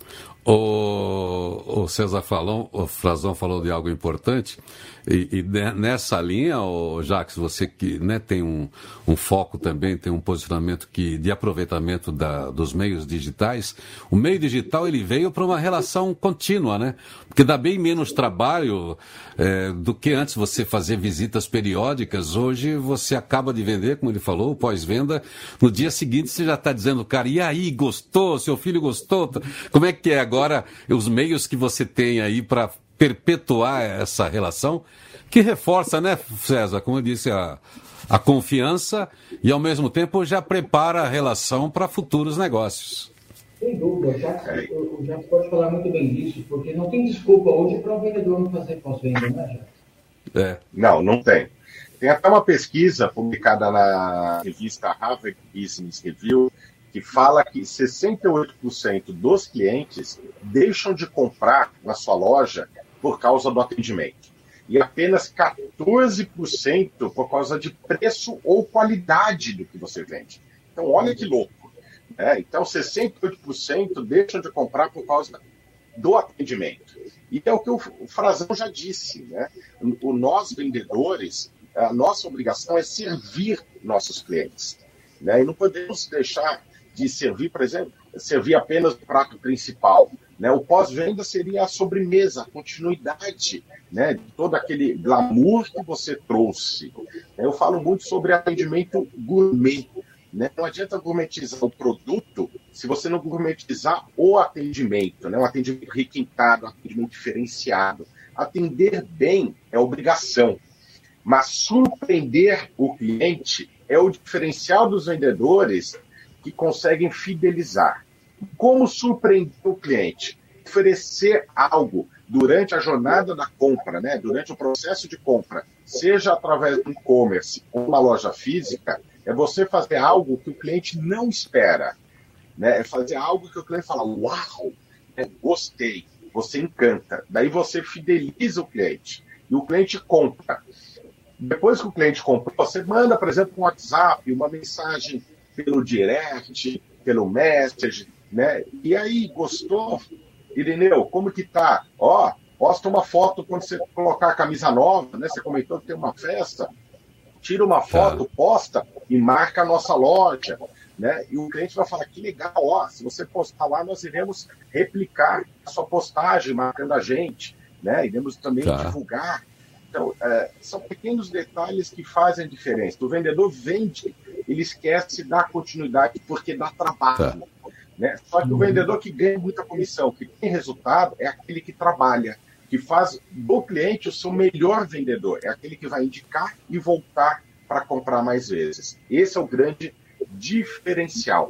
O, o César falou, o Frazão falou de algo importante, e, e nessa linha, o Jacques, você que né, tem um, um foco também, tem um posicionamento que, de aproveitamento da, dos meios digitais, o meio digital ele veio para uma relação contínua, né? Porque dá bem menos trabalho é, do que antes você fazer visitas periódicas. Hoje você acaba de vender, como ele falou, pós-venda, no dia seguinte você já está dizendo, cara, e aí, gostou? Seu filho gostou? Como é que é agora? Agora, os meios que você tem aí para perpetuar essa relação, que reforça, né, César, como eu disse, a, a confiança e, ao mesmo tempo, já prepara a relação para futuros negócios. Sem dúvida, o Jacques, o Jacques pode falar muito bem disso, porque não tem desculpa hoje para um vendedor não fazer pós-venda, né, Jacques? É. Não, não tem. Tem até uma pesquisa publicada na revista Harvard Business Review, que fala que sessenta e oito por cento dos clientes deixam de comprar na sua loja por causa do atendimento. E apenas quatorze por cento por causa de preço ou qualidade do que você vende. Então, olha que louco. Né? Então, sessenta e oito por cento deixam de comprar por causa do atendimento. E é o que o Frazão já disse. Né? O, nós, vendedores, a nossa obrigação é servir nossos clientes. Né? E não podemos deixar de servir, por exemplo, servir apenas o prato principal. Né? O pós-venda seria a sobremesa, a continuidade, né, de todo aquele glamour que você trouxe. Eu falo muito sobre atendimento gourmet. Né? Não adianta gourmetizar o produto se você não gourmetizar o atendimento, né? Um atendimento requintado, um atendimento diferenciado. Atender bem é obrigação, mas surpreender o cliente é o diferencial dos vendedores que conseguem fidelizar. Como surpreender o cliente? Oferecer algo durante a jornada da compra, né? Durante o processo de compra, seja através do e-commerce ou uma loja física, é você fazer algo que o cliente não espera. Né? É fazer algo que o cliente fala, uau, né? Gostei, você encanta. Daí você fideliza o cliente e o cliente compra. Depois que o cliente comprou, você manda, por exemplo, um WhatsApp, uma mensagem pelo direct, pelo message, né? E aí, gostou? Irineu, como que tá? Ó, posta uma foto quando você colocar a camisa nova, né? Você comentou que tem uma festa. Tira uma foto, posta e marca a nossa loja, né? E o cliente vai falar, que legal, ó, se você postar lá, nós iremos replicar a sua postagem, marcando a gente, né? Iremos também tá. divulgar. Então, é, são pequenos detalhes que fazem diferença. O vendedor vende, ele esquece de dar continuidade porque dá trabalho. Tá. Né? Só que o vendedor que ganha muita comissão, que tem resultado, é aquele que trabalha, que faz do cliente o seu melhor vendedor. É aquele que vai indicar e voltar para comprar mais vezes. Esse é o grande diferencial.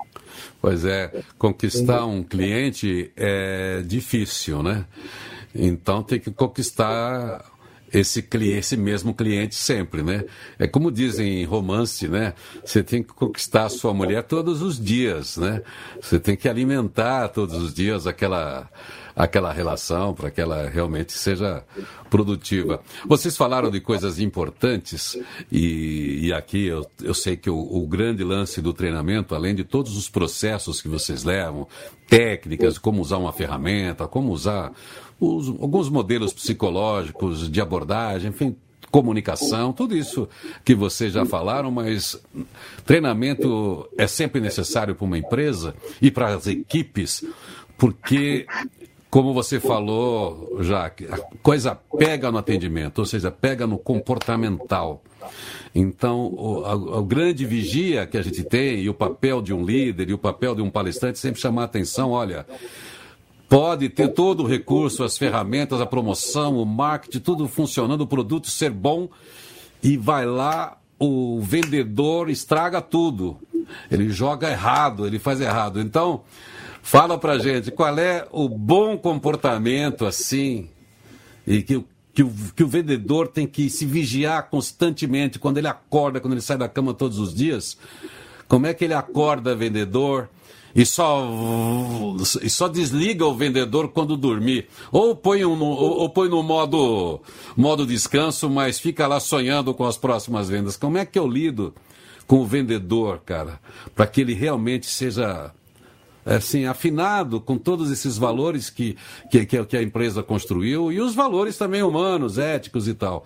Pois é, conquistar um cliente é difícil, né? Então tem que conquistar esse, cliente, esse mesmo cliente sempre, né? É como dizem em romance, né? Você tem que conquistar a sua mulher todos os dias, né? Você tem que alimentar todos os dias aquela, aquela relação para que ela realmente seja produtiva. Vocês falaram de coisas importantes e, e aqui eu, eu sei que o, o grande lance do treinamento, além de todos os processos que vocês levam, técnicas, como usar uma ferramenta, como usar Os, alguns modelos psicológicos de abordagem, enfim, comunicação, tudo isso que vocês já falaram, mas treinamento é sempre necessário para uma empresa e para as equipes, porque, como você falou, Jaque, a coisa pega no atendimento, ou seja, pega no comportamental. Então, o, a, a grande vigia que a gente tem, e o papel de um líder, e o papel de um palestrante, sempre chamar a atenção, olha, pode ter todo o recurso, as ferramentas, a promoção, o marketing, tudo funcionando, o produto ser bom, e vai lá, o vendedor estraga tudo. Ele joga errado, ele faz errado. Então, fala pra gente, qual é o bom comportamento, assim, e que, que, o, que o vendedor tem que se vigiar constantemente, quando ele acorda, quando ele sai da cama todos os dias. Como é que ele acorda, vendedor, e só, e só desliga o vendedor quando dormir? Ou põe, um, ou, ou põe no modo, modo descanso, mas fica lá sonhando com as próximas vendas. Como é que eu lido com o vendedor, cara, para que ele realmente seja, assim, afinado com todos esses valores que, que, que a empresa construiu e os valores também humanos, éticos e tal?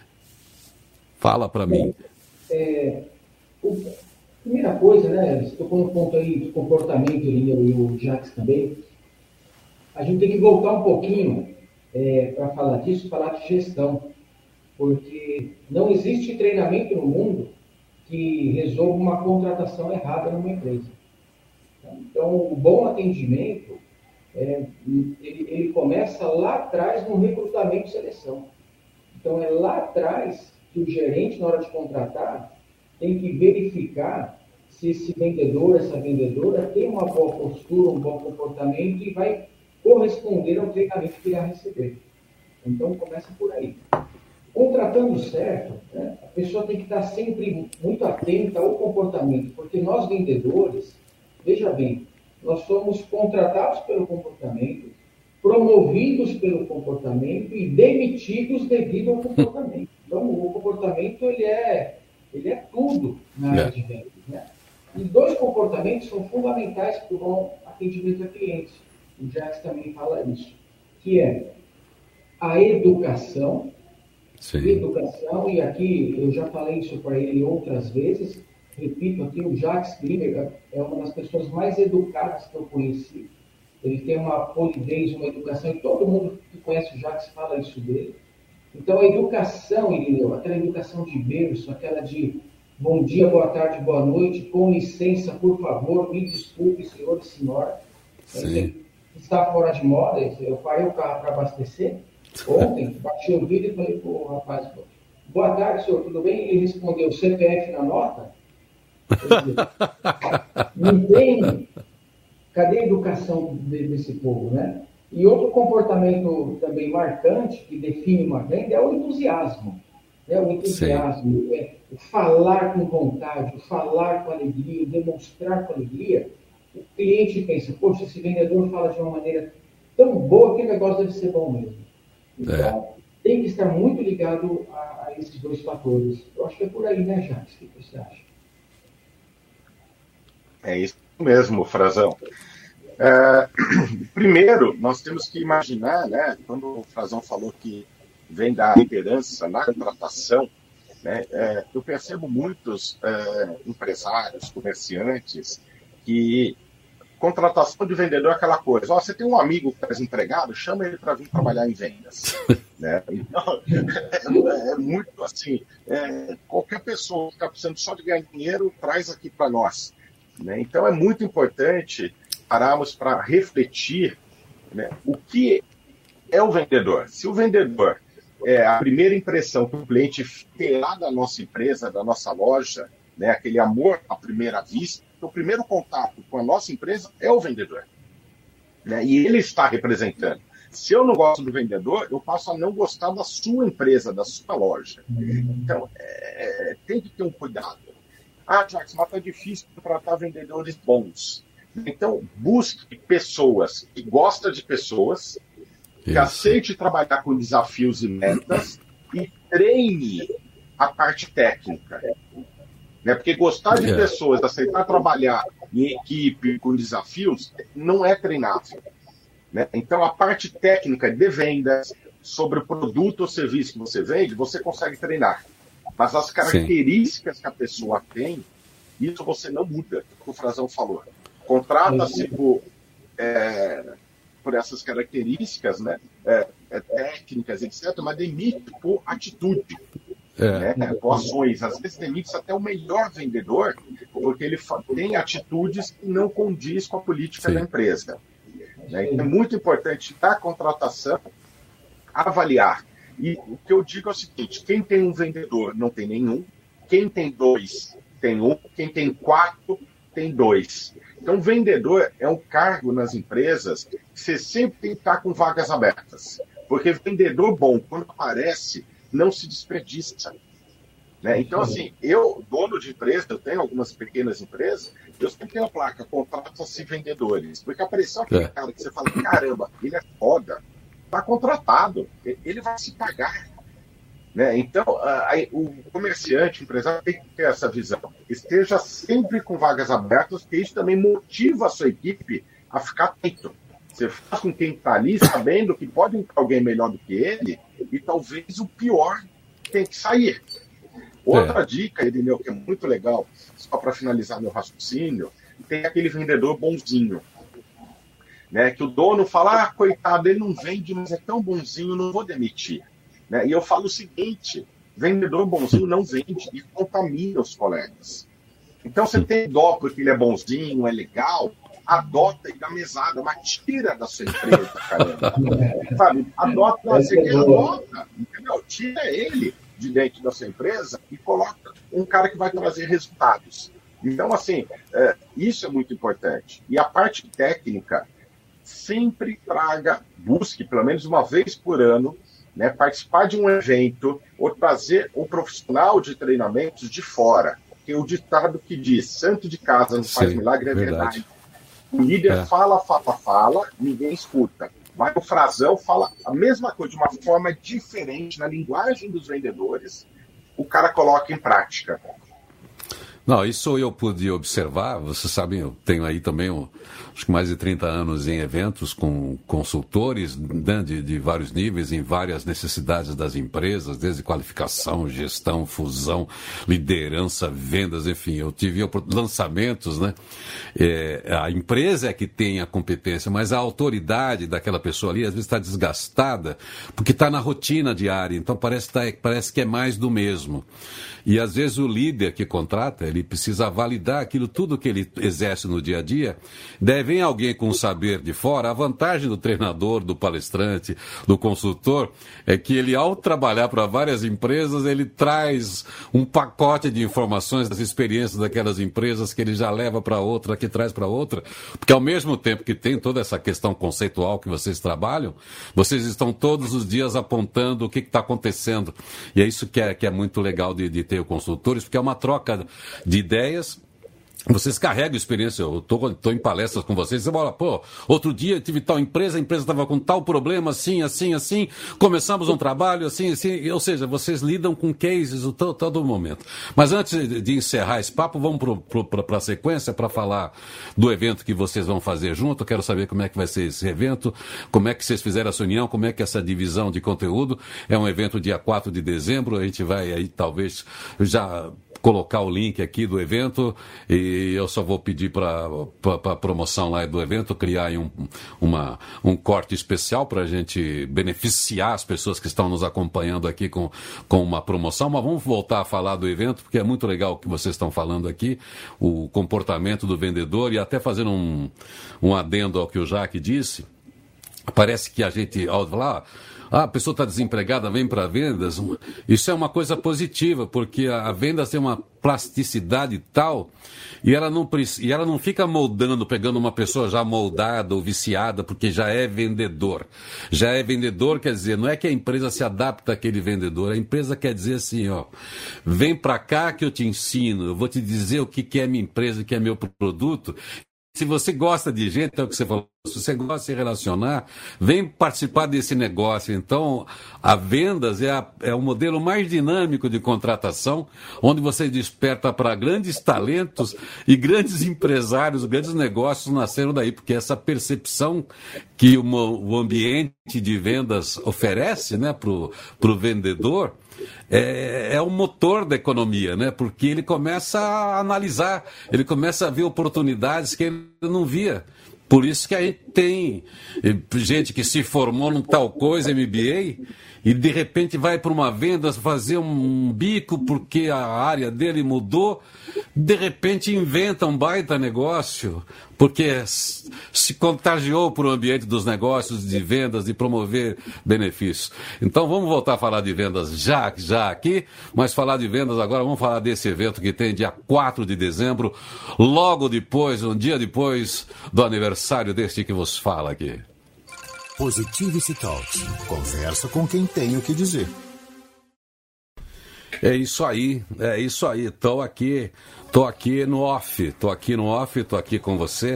Fala para mim. É, o, primeira coisa, né, você tocou no ponto aí do comportamento, Irineu, e o Jacques também, a gente tem que voltar um pouquinho é, para falar disso, falar de gestão, porque não existe treinamento no mundo que resolva uma contratação errada numa empresa. Então, o bom atendimento, é, ele, ele começa lá atrás no recrutamento e seleção. Então, é lá atrás que o gerente, na hora de contratar, tem que verificar se esse vendedor, essa vendedora, tem uma boa postura, um bom comportamento e vai corresponder ao treinamento que irá receber. Então, começa por aí. Contratando certo, né, a pessoa tem que estar sempre muito atenta ao comportamento, porque nós vendedores, veja bem, nós somos contratados pelo comportamento, promovidos pelo comportamento e demitidos devido ao comportamento. Então, o comportamento ele é, ele é tudo na área de vendas, né? E dois comportamentos são fundamentais para o bom atendimento a clientes. O Jacques também fala isso, que é a educação. Sim. Educação, e aqui eu já falei isso para ele outras vezes, repito aqui, o Jacques Greenberg é uma das pessoas mais educadas que eu conheci. Ele tem uma polidez, uma educação, e todo mundo que conhece o Jacques fala isso dele. Então, a educação, Irineu, aquela educação de berço, aquela de bom dia, boa tarde, boa noite, com licença, por favor, me desculpe, senhor e senhora. Sim. Está fora de moda, eu parei o carro para abastecer. Ontem, baixei o vídeo e falei para o rapaz, boa tarde, senhor, tudo bem? Ele respondeu, C P F na nota? Não tem. Cadê a educação desse povo, né? E outro comportamento também marcante, que define uma venda, é o entusiasmo. Né? O entusiasmo, é o falar com vontade, o falar com alegria, o demonstrar com alegria. O cliente pensa, poxa, esse vendedor fala de uma maneira tão boa que o negócio deve ser bom mesmo. Então, é. tem que estar muito ligado a, a esses dois fatores. Eu acho que é por aí, né, Jacques? O que você acha? É isso mesmo, Frazão. É, primeiro, nós temos que imaginar, né, quando o Frazão falou que vem da liderança na contratação, né, é, eu percebo muitos é, empresários, comerciantes, que contratação de vendedor é aquela coisa, ó, você tem um amigo que está desempregado, chama ele para vir trabalhar em vendas. Né? Então, é, é muito assim, é, qualquer pessoa que está precisando só de ganhar dinheiro, traz aqui para nós. Né? Então é muito importante pararmos para refletir, né, o que é o vendedor. Se o vendedor é a primeira impressão que o cliente terá da nossa empresa, da nossa loja, né, aquele amor à primeira vista, o primeiro contato com a nossa empresa é o vendedor. Né? E ele está representando. Se eu não gosto do vendedor, eu passo a não gostar da sua empresa, da sua loja. Então, é, tem que ter um cuidado. Ah, Jacques, mas é difícil tratar vendedores bons. Então, busque pessoas que gostam de pessoas, que Isso. aceite trabalhar com desafios e metas e treine a parte técnica. Né? Porque gostar de yeah. pessoas, aceitar trabalhar em equipe, com desafios, não é treinável. Né? Então, a parte técnica de vendas, sobre o produto ou serviço que você vende, você consegue treinar. Mas as características Sim. que a pessoa tem, isso você não muda, como o Frazão falou. Contrata-se por, é, por essas características, né? é, é, técnicas, etcétera, mas demite por atitude. É. Né? Por ações. Às vezes demite até o melhor vendedor, porque ele tem atitudes que não condiz com a política Sim. da empresa. Né? Então, é muito importante na contratação avaliar. E o que eu digo é o seguinte: quem tem um vendedor não tem nenhum, quem tem dois tem um, quem tem quatro tem dois. Então, vendedor é um cargo nas empresas que você sempre tem que estar com vagas abertas. Porque vendedor bom, quando aparece, não se desperdiça. Né? Então, assim, eu, dono de empresa, eu tenho algumas pequenas empresas, eu sempre tenho a placa, contrata-se vendedores. Porque apareceu aquele é. cara que você fala, caramba, ele é foda, está contratado, ele vai se pagar. Né? Então, a, a, o comerciante, o empresário tem que ter essa visão. Esteja sempre com vagas abertas, porque isso também motiva a sua equipe a ficar atento. Você faz com quem está ali, sabendo que pode entrar alguém melhor do que ele, e talvez o pior tem que sair. Outra é. dica, Irineu, que é muito legal, só para finalizar meu raciocínio, tem aquele vendedor bonzinho. Né, que o dono fala, ah, coitado, ele não vende, mas é tão bonzinho, não vou demitir. Né? E eu falo o seguinte, vendedor bonzinho não vende e contamina os colegas. Então, você tem dó porque ele é bonzinho, é legal, adota e dá mesada, mas tira da sua empresa, caramba. Sabe? Adota, você quer adota, entendeu? Tira ele de dentro da sua empresa e coloca um cara que vai trazer resultados. Então, assim, é, isso é muito importante. E a parte técnica, sempre traga, busque pelo menos uma vez por ano, né, participar de um evento ou trazer um profissional de treinamentos de fora. Porque o ditado que diz, santo de casa não faz Sim, milagre, é verdade. verdade. O líder é. fala, fala, fala, ninguém escuta. Mas o Frazão fala a mesma coisa, de uma forma diferente, na linguagem dos vendedores, o cara coloca em prática. Não, isso eu pude observar, vocês sabem, eu tenho aí também um, acho que mais de trinta anos em eventos com consultores, né, de, de vários níveis, em várias necessidades das empresas, desde qualificação, gestão, fusão, liderança, vendas, enfim, eu tive lançamentos, né? É, a empresa é que tem a competência, mas a autoridade daquela pessoa ali às vezes está desgastada, porque está na rotina diária, então parece, tá, parece que é mais do mesmo. E às vezes o líder que contrata, ele precisa validar aquilo tudo que ele exerce no dia a dia. Deve vir alguém com saber de fora. A vantagem do treinador, do palestrante, do consultor, é que ele, ao trabalhar para várias empresas, ele traz um pacote de informações das experiências daquelas empresas que ele já leva para outra, que traz para outra. Porque ao mesmo tempo que tem toda essa questão conceitual que vocês trabalham, vocês estão todos os dias apontando o que está acontecendo. E é isso que é, que é muito legal de, de ter consultores, porque é uma troca de ideias. Vocês carregam experiência, eu estou em palestras com vocês, você fala, pô, outro dia eu tive tal empresa, a empresa estava com tal problema, assim, assim, assim, começamos um trabalho, assim, assim, ou seja, vocês lidam com cases o todo, todo momento. Mas antes de encerrar esse papo, vamos para a sequência, para falar do evento que vocês vão fazer junto. Eu quero saber como é que vai ser esse evento, como é que vocês fizeram essa união, como é que essa divisão de conteúdo. É um evento dia quatro de dezembro, a gente vai aí talvez já colocar o link aqui do evento e eu só vou pedir para a promoção lá do evento criar aí um, uma, um corte especial para a gente beneficiar as pessoas que estão nos acompanhando aqui com, com uma promoção. Mas vamos voltar a falar do evento, porque é muito legal o que vocês estão falando aqui, o comportamento do vendedor, e até fazendo um, um adendo ao que o Jaque disse. Parece que a gente, ao falar, ah, a pessoa está desempregada, vem para vendas. Isso é uma coisa positiva, porque a, a vendas tem uma plasticidade tal, e ela, não, e ela não fica moldando, pegando uma pessoa já moldada ou viciada, porque já é vendedor. Já é vendedor, quer dizer, não é que a empresa se adapta àquele vendedor, a empresa quer dizer assim, ó, vem para cá que eu te ensino, eu vou te dizer o que, que é minha empresa, o que é meu produto. Se você gosta de gente, é o que você falou, Se você gosta de se relacionar, vem participar desse negócio. Então, a vendas é, a, é o modelo mais dinâmico de contratação, onde você desperta para grandes talentos e grandes empresários, grandes negócios nasceram daí, porque essa percepção que o, o ambiente de vendas oferece, né, para o vendedor, É, é o motor da economia, né? Porque ele começa a analisar, ele começa a ver oportunidades que ele não via. Por isso que aí tem gente que se formou num tal coisa, M B A, e de repente vai para uma venda fazer um bico porque a área dele mudou, de repente inventa um baita negócio, porque se contagiou para o ambiente dos negócios, de vendas, de promover benefícios. Então vamos voltar a falar de vendas já, já aqui, mas falar de vendas agora, vamos falar desse evento que tem dia quatro de dezembro, logo depois, um dia depois do aniversário deste que vos fala aqui. Positivity Talks. Conversa com quem tem o que dizer. É isso aí, é isso aí. Tô aqui, tô aqui no off, tô aqui no off, tô aqui com você.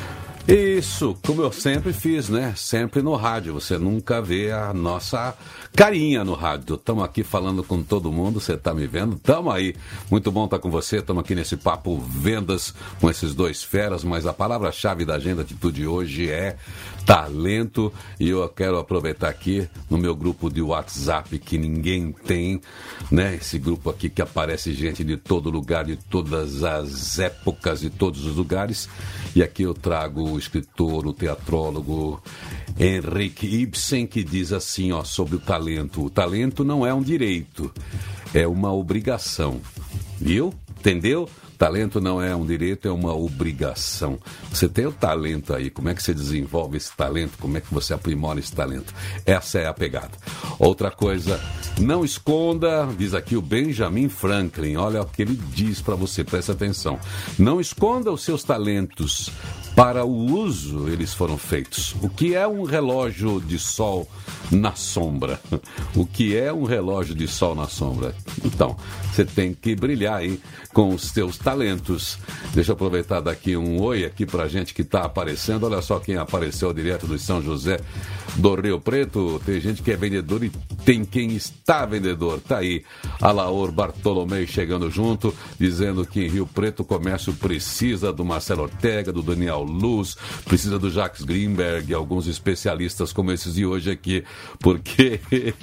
Isso, como eu sempre fiz, né? Sempre no rádio. Você nunca vê a nossa carinha no rádio. Estamos aqui falando com todo mundo, você está me vendo? Estamos aí. Muito bom estar com você. Estamos aqui nesse papo vendas com esses dois feras, mas a palavra-chave da Agenda Atitude hoje é talento. E eu quero aproveitar aqui no meu grupo de WhatsApp que ninguém tem, né? Esse grupo aqui que aparece gente de todo lugar, de todas as épocas, de todos os lugares. E aqui eu trago o escritor, o teatrólogo Henrik Ibsen, que diz assim, ó, sobre o talento. O talento não é um direito, é uma obrigação. Viu? Entendeu? Talento não é um direito, é uma obrigação. Você tem o talento aí, como é que você desenvolve esse talento? Como é que você aprimora esse talento? Essa é a pegada. Outra coisa, não esconda, diz aqui o Benjamin Franklin, olha o que ele diz para você, presta atenção. Não esconda os seus talentos, para o uso eles foram feitos. O que é um relógio de sol na sombra? O que é um relógio de sol na sombra? Então, você tem que brilhar aí com os seus talentos. Deixa eu aproveitar daqui um oi aqui pra gente que tá aparecendo. Olha só quem apareceu direto do São José do Rio Preto. Tem gente que é vendedor e tem quem está vendedor. Tá aí a Laor Bartolomeu chegando junto, dizendo que em Rio Preto o comércio precisa do Marcelo Ortega, do Daniel Luz, precisa do Jacques Greenberg e alguns especialistas como esses de hoje aqui, porque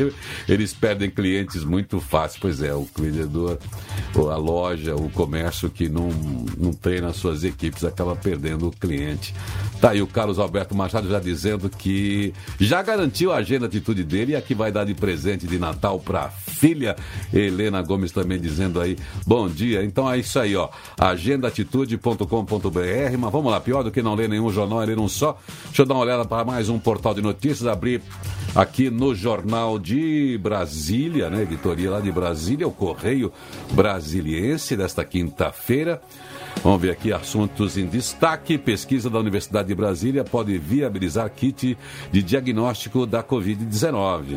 eles perdem clientes muito fácil. Pois é, o vendedor, a loja, o comércio que não, não treina suas equipes acaba perdendo o cliente. Tá aí o Carlos Alberto Machado já dizendo que já garantiu a agenda atitude dele e a que vai dar de presente de Natal para a filha. Helena Gomes também dizendo aí, bom dia. Então é isso aí, ó, agenda atitude ponto com ponto b r. Mas vamos lá, pior do que não ler nenhum jornal, é ler um só. Deixa eu dar uma olhada para mais um portal de notícias, abrir aqui no Jornal de Brasília, né, editoria lá de Brasília, o Correio Brasiliense desta quinta-feira. Vamos ver aqui assuntos em destaque. Pesquisa da Universidade de Brasília pode viabilizar kit de diagnóstico da covid dezenove.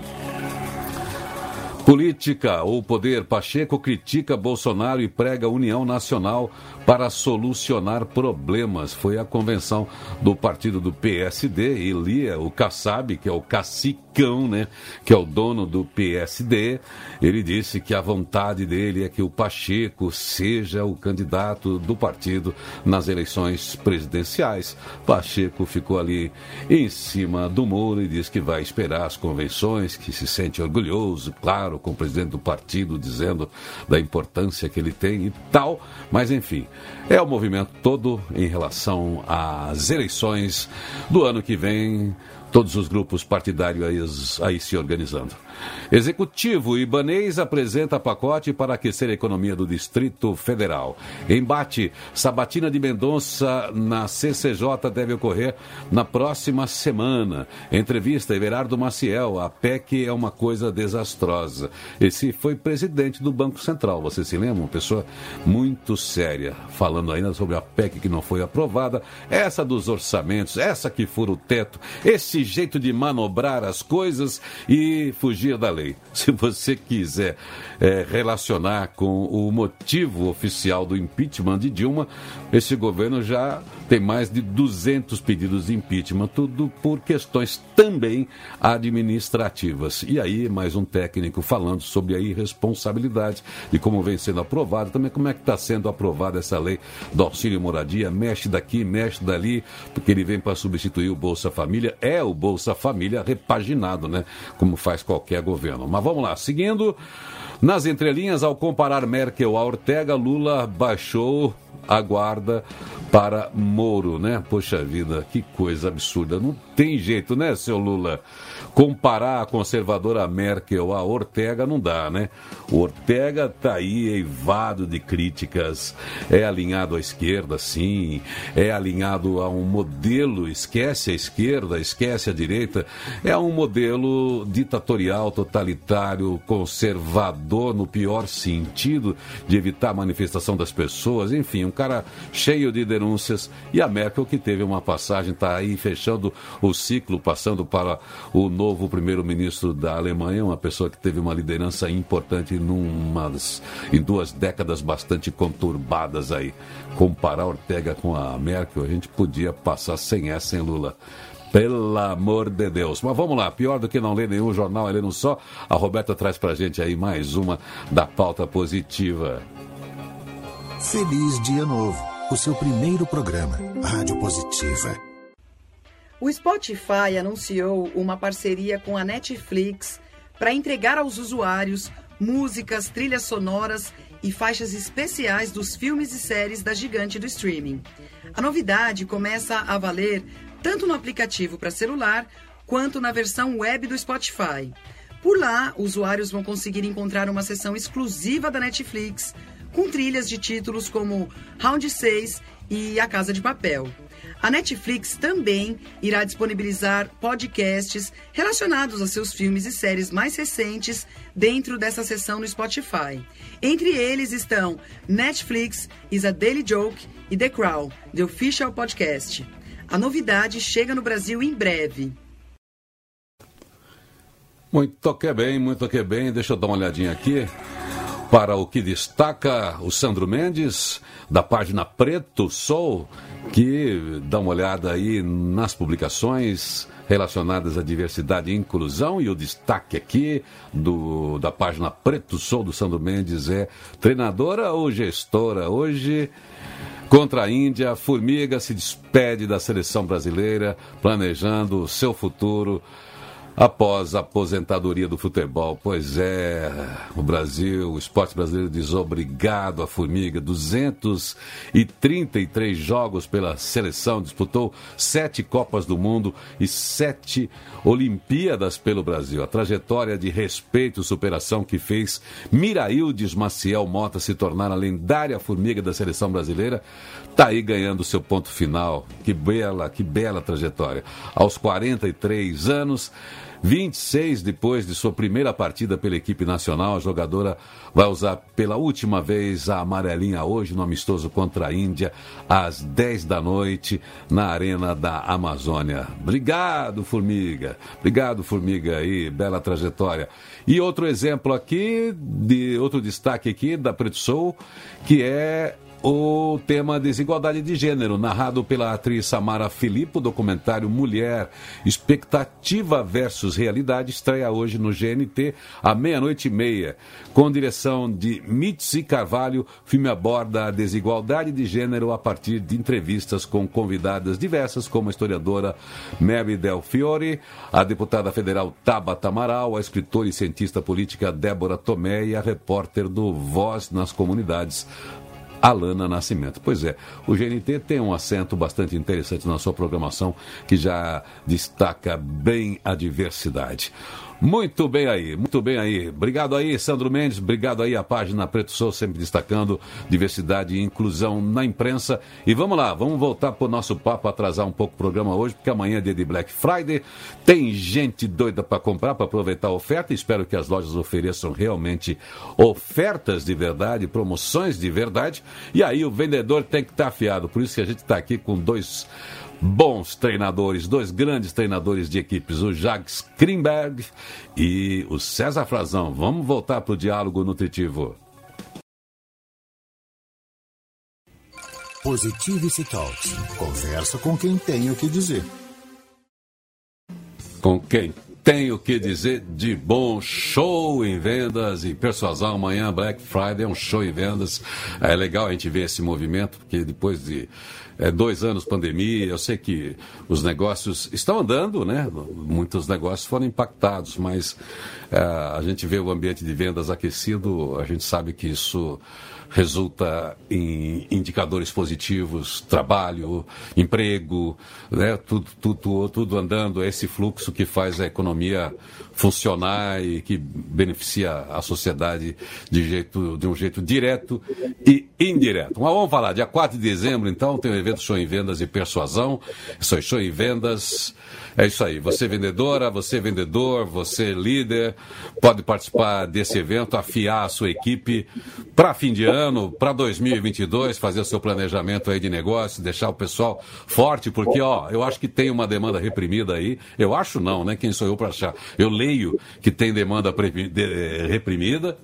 Política ou poder, Pacheco critica Bolsonaro e prega União Nacional para solucionar problemas. Foi a convenção do partido do P S D, Elia, o Kassab, que é o cacicão, né, que é o dono do P S D, ele disse que a vontade dele é que o Pacheco seja o candidato do partido nas eleições presidenciais. Pacheco ficou ali em cima do muro e disse que vai esperar as convenções, que se sente orgulhoso, claro, com o presidente do partido dizendo da importância que ele tem e tal, mas enfim, é o movimento todo em relação às eleições do ano que vem, todos os grupos partidários aí, aí se organizando. Executivo Ibanez apresenta pacote para aquecer a economia do Distrito Federal. Embate, sabatina de Mendonça na C C J deve ocorrer na próxima semana. Entrevista, Everardo Maciel, a P E C é uma coisa desastrosa. Esse foi presidente do Banco Central, você se lembra? Uma pessoa muito séria, falando ainda sobre a P E C que não foi aprovada, essa dos orçamentos, essa que fura o teto, esse jeito de manobrar as coisas e fugir da lei. Se você quiser é, relacionar com o motivo oficial do impeachment de Dilma, esse governo já tem mais de duzentos pedidos de impeachment, tudo por questões também administrativas. E aí, mais um técnico falando sobre a irresponsabilidade de como vem sendo aprovado, também como é que está sendo aprovada essa lei do auxílio moradia, mexe daqui, mexe dali, porque ele vem para substituir o Bolsa Família, é o Bolsa Família repaginado, né? Como faz qualquer governo. Mas vamos lá, seguindo, nas entrelinhas, ao comparar Merkel a Ortega, Lula baixou a guarda para Moro, né? Poxa vida, que coisa absurda. Não tem jeito, né, seu Lula? Comparar a conservadora Merkel a Ortega não dá, né? O Ortega tá aí eivado de críticas, é alinhado à esquerda, sim, é alinhado a um modelo, esquece a esquerda, esquece a direita, é um modelo ditatorial, totalitário, conservador no pior sentido, de evitar a manifestação das pessoas, enfim, um cara cheio de denúncias. E a Merkel, que teve uma passagem, está aí fechando o ciclo, passando para o novo primeiro-ministro da Alemanha, uma pessoa que teve uma liderança importante numas, em duas décadas bastante conturbadas aí. Comparar Ortega com a Merkel, a gente podia passar sem essa, hein, Lula? Pelo amor de Deus. Mas vamos lá, pior do que não ler nenhum jornal, é lendo só. A Roberta traz pra gente aí mais uma da pauta positiva. Feliz Dia Novo, o seu primeiro programa, Rádio Positiva. O Spotify anunciou uma parceria com a Netflix para entregar aos usuários músicas, trilhas sonoras e faixas especiais dos filmes e séries da gigante do streaming. A novidade começa a valer tanto no aplicativo para celular quanto na versão web do Spotify. Por lá, usuários vão conseguir encontrar uma seção exclusiva da Netflix com trilhas de títulos como Round seis e A Casa de Papel. A Netflix também irá disponibilizar podcasts relacionados a seus filmes e séries mais recentes dentro dessa seção no Spotify. Entre eles estão Netflix is a Daily Joke e The Crown, The Official Podcast. A novidade chega no Brasil em breve. Muito que bem, muito que bem. Deixa eu dar uma olhadinha aqui para o que destaca o Sandro Mendes, da página Preto Sol, que dá uma olhada aí nas publicações relacionadas à diversidade e inclusão. E o destaque aqui do, da página Preto Sol do Sandro Mendes é: treinadora ou gestora? Hoje, contra a Índia, Formiga se despede da seleção brasileira, planejando o seu futuro após a aposentadoria do futebol. Pois é, o Brasil, o esporte brasileiro diz obrigado à Formiga. duzentos e trinta e três jogos pela seleção, disputou sete Copas do Mundo e sete Olimpíadas pelo Brasil. A trajetória de respeito e superação que fez Miraildes Maciel Mota se tornar a lendária Formiga da seleção brasileira, está aí ganhando seu ponto final. Que bela, que bela trajetória. Aos quarenta e três anos, vinte e seis depois de sua primeira partida pela equipe nacional, a jogadora vai usar pela última vez a amarelinha hoje no amistoso contra a Índia, às dez da noite, na Arena da Amazônia. Obrigado, Formiga. Obrigado, Formiga, aí, bela trajetória. E outro exemplo aqui, de outro destaque aqui da Preto Sol, que é o tema desigualdade de gênero, narrado pela atriz Samara Filippo. O documentário Mulher, Expectativa versus Realidade, estreia hoje no G N T, à meia-noite e meia. Com direção de Mitzi Carvalho, o filme aborda a desigualdade de gênero a partir de entrevistas com convidadas diversas, como a historiadora Mary Del Fiore, a deputada federal Tabata Amaral, a escritora e cientista política Débora Tomé e a repórter do Voz nas Comunidades, Alana Nascimento. Pois é, o G N T tem um acento bastante interessante na sua programação, que já destaca bem a diversidade. Muito bem aí, muito bem aí. Obrigado aí, Sandro Mendes, obrigado aí a página Preto Sol, sempre destacando diversidade e inclusão na imprensa. E vamos lá, vamos voltar para o nosso papo, atrasar um pouco o programa hoje, porque amanhã é dia de Black Friday, tem gente doida para comprar, para aproveitar a oferta. Espero que as lojas ofereçam realmente ofertas de verdade, promoções de verdade, e aí o vendedor tem que estar afiado. Por isso que a gente está aqui com dois bons treinadores, dois grandes treinadores de equipes, o Jacques Krimberg e o César Frazão. Vamos voltar para o diálogo nutritivo. Positivity Talks. Conversa com quem tem o que dizer. Com quem tem o que dizer de bom. Show em vendas e persuasão. Amanhã, Black Friday, é um show em vendas. É legal a gente ver esse movimento, porque depois de é, dois anos pandemia, eu sei que os negócios estão andando, né? Muitos negócios foram impactados, mas é, a gente vê o ambiente de vendas aquecido, a gente sabe que isso resulta em indicadores positivos, trabalho, emprego, né? tudo, tudo, tudo andando, esse fluxo que faz a economia funcionar e que beneficia a sociedade de, jeito, de um jeito direto e indireto. Mas vamos falar, dia quatro de dezembro, então, tem o evento Show em Vendas e Persuasão. Isso aí, Show em Vendas. É isso aí, você vendedora, você vendedor, você líder, pode participar desse evento, afiar a sua equipe para fim de ano, para dois mil e vinte e dois, fazer o seu planejamento aí de negócio, deixar o pessoal forte, porque, ó, eu acho que tem uma demanda reprimida aí, eu acho não, né, quem sou eu para achar? Eu leio que tem demanda pre- de, reprimida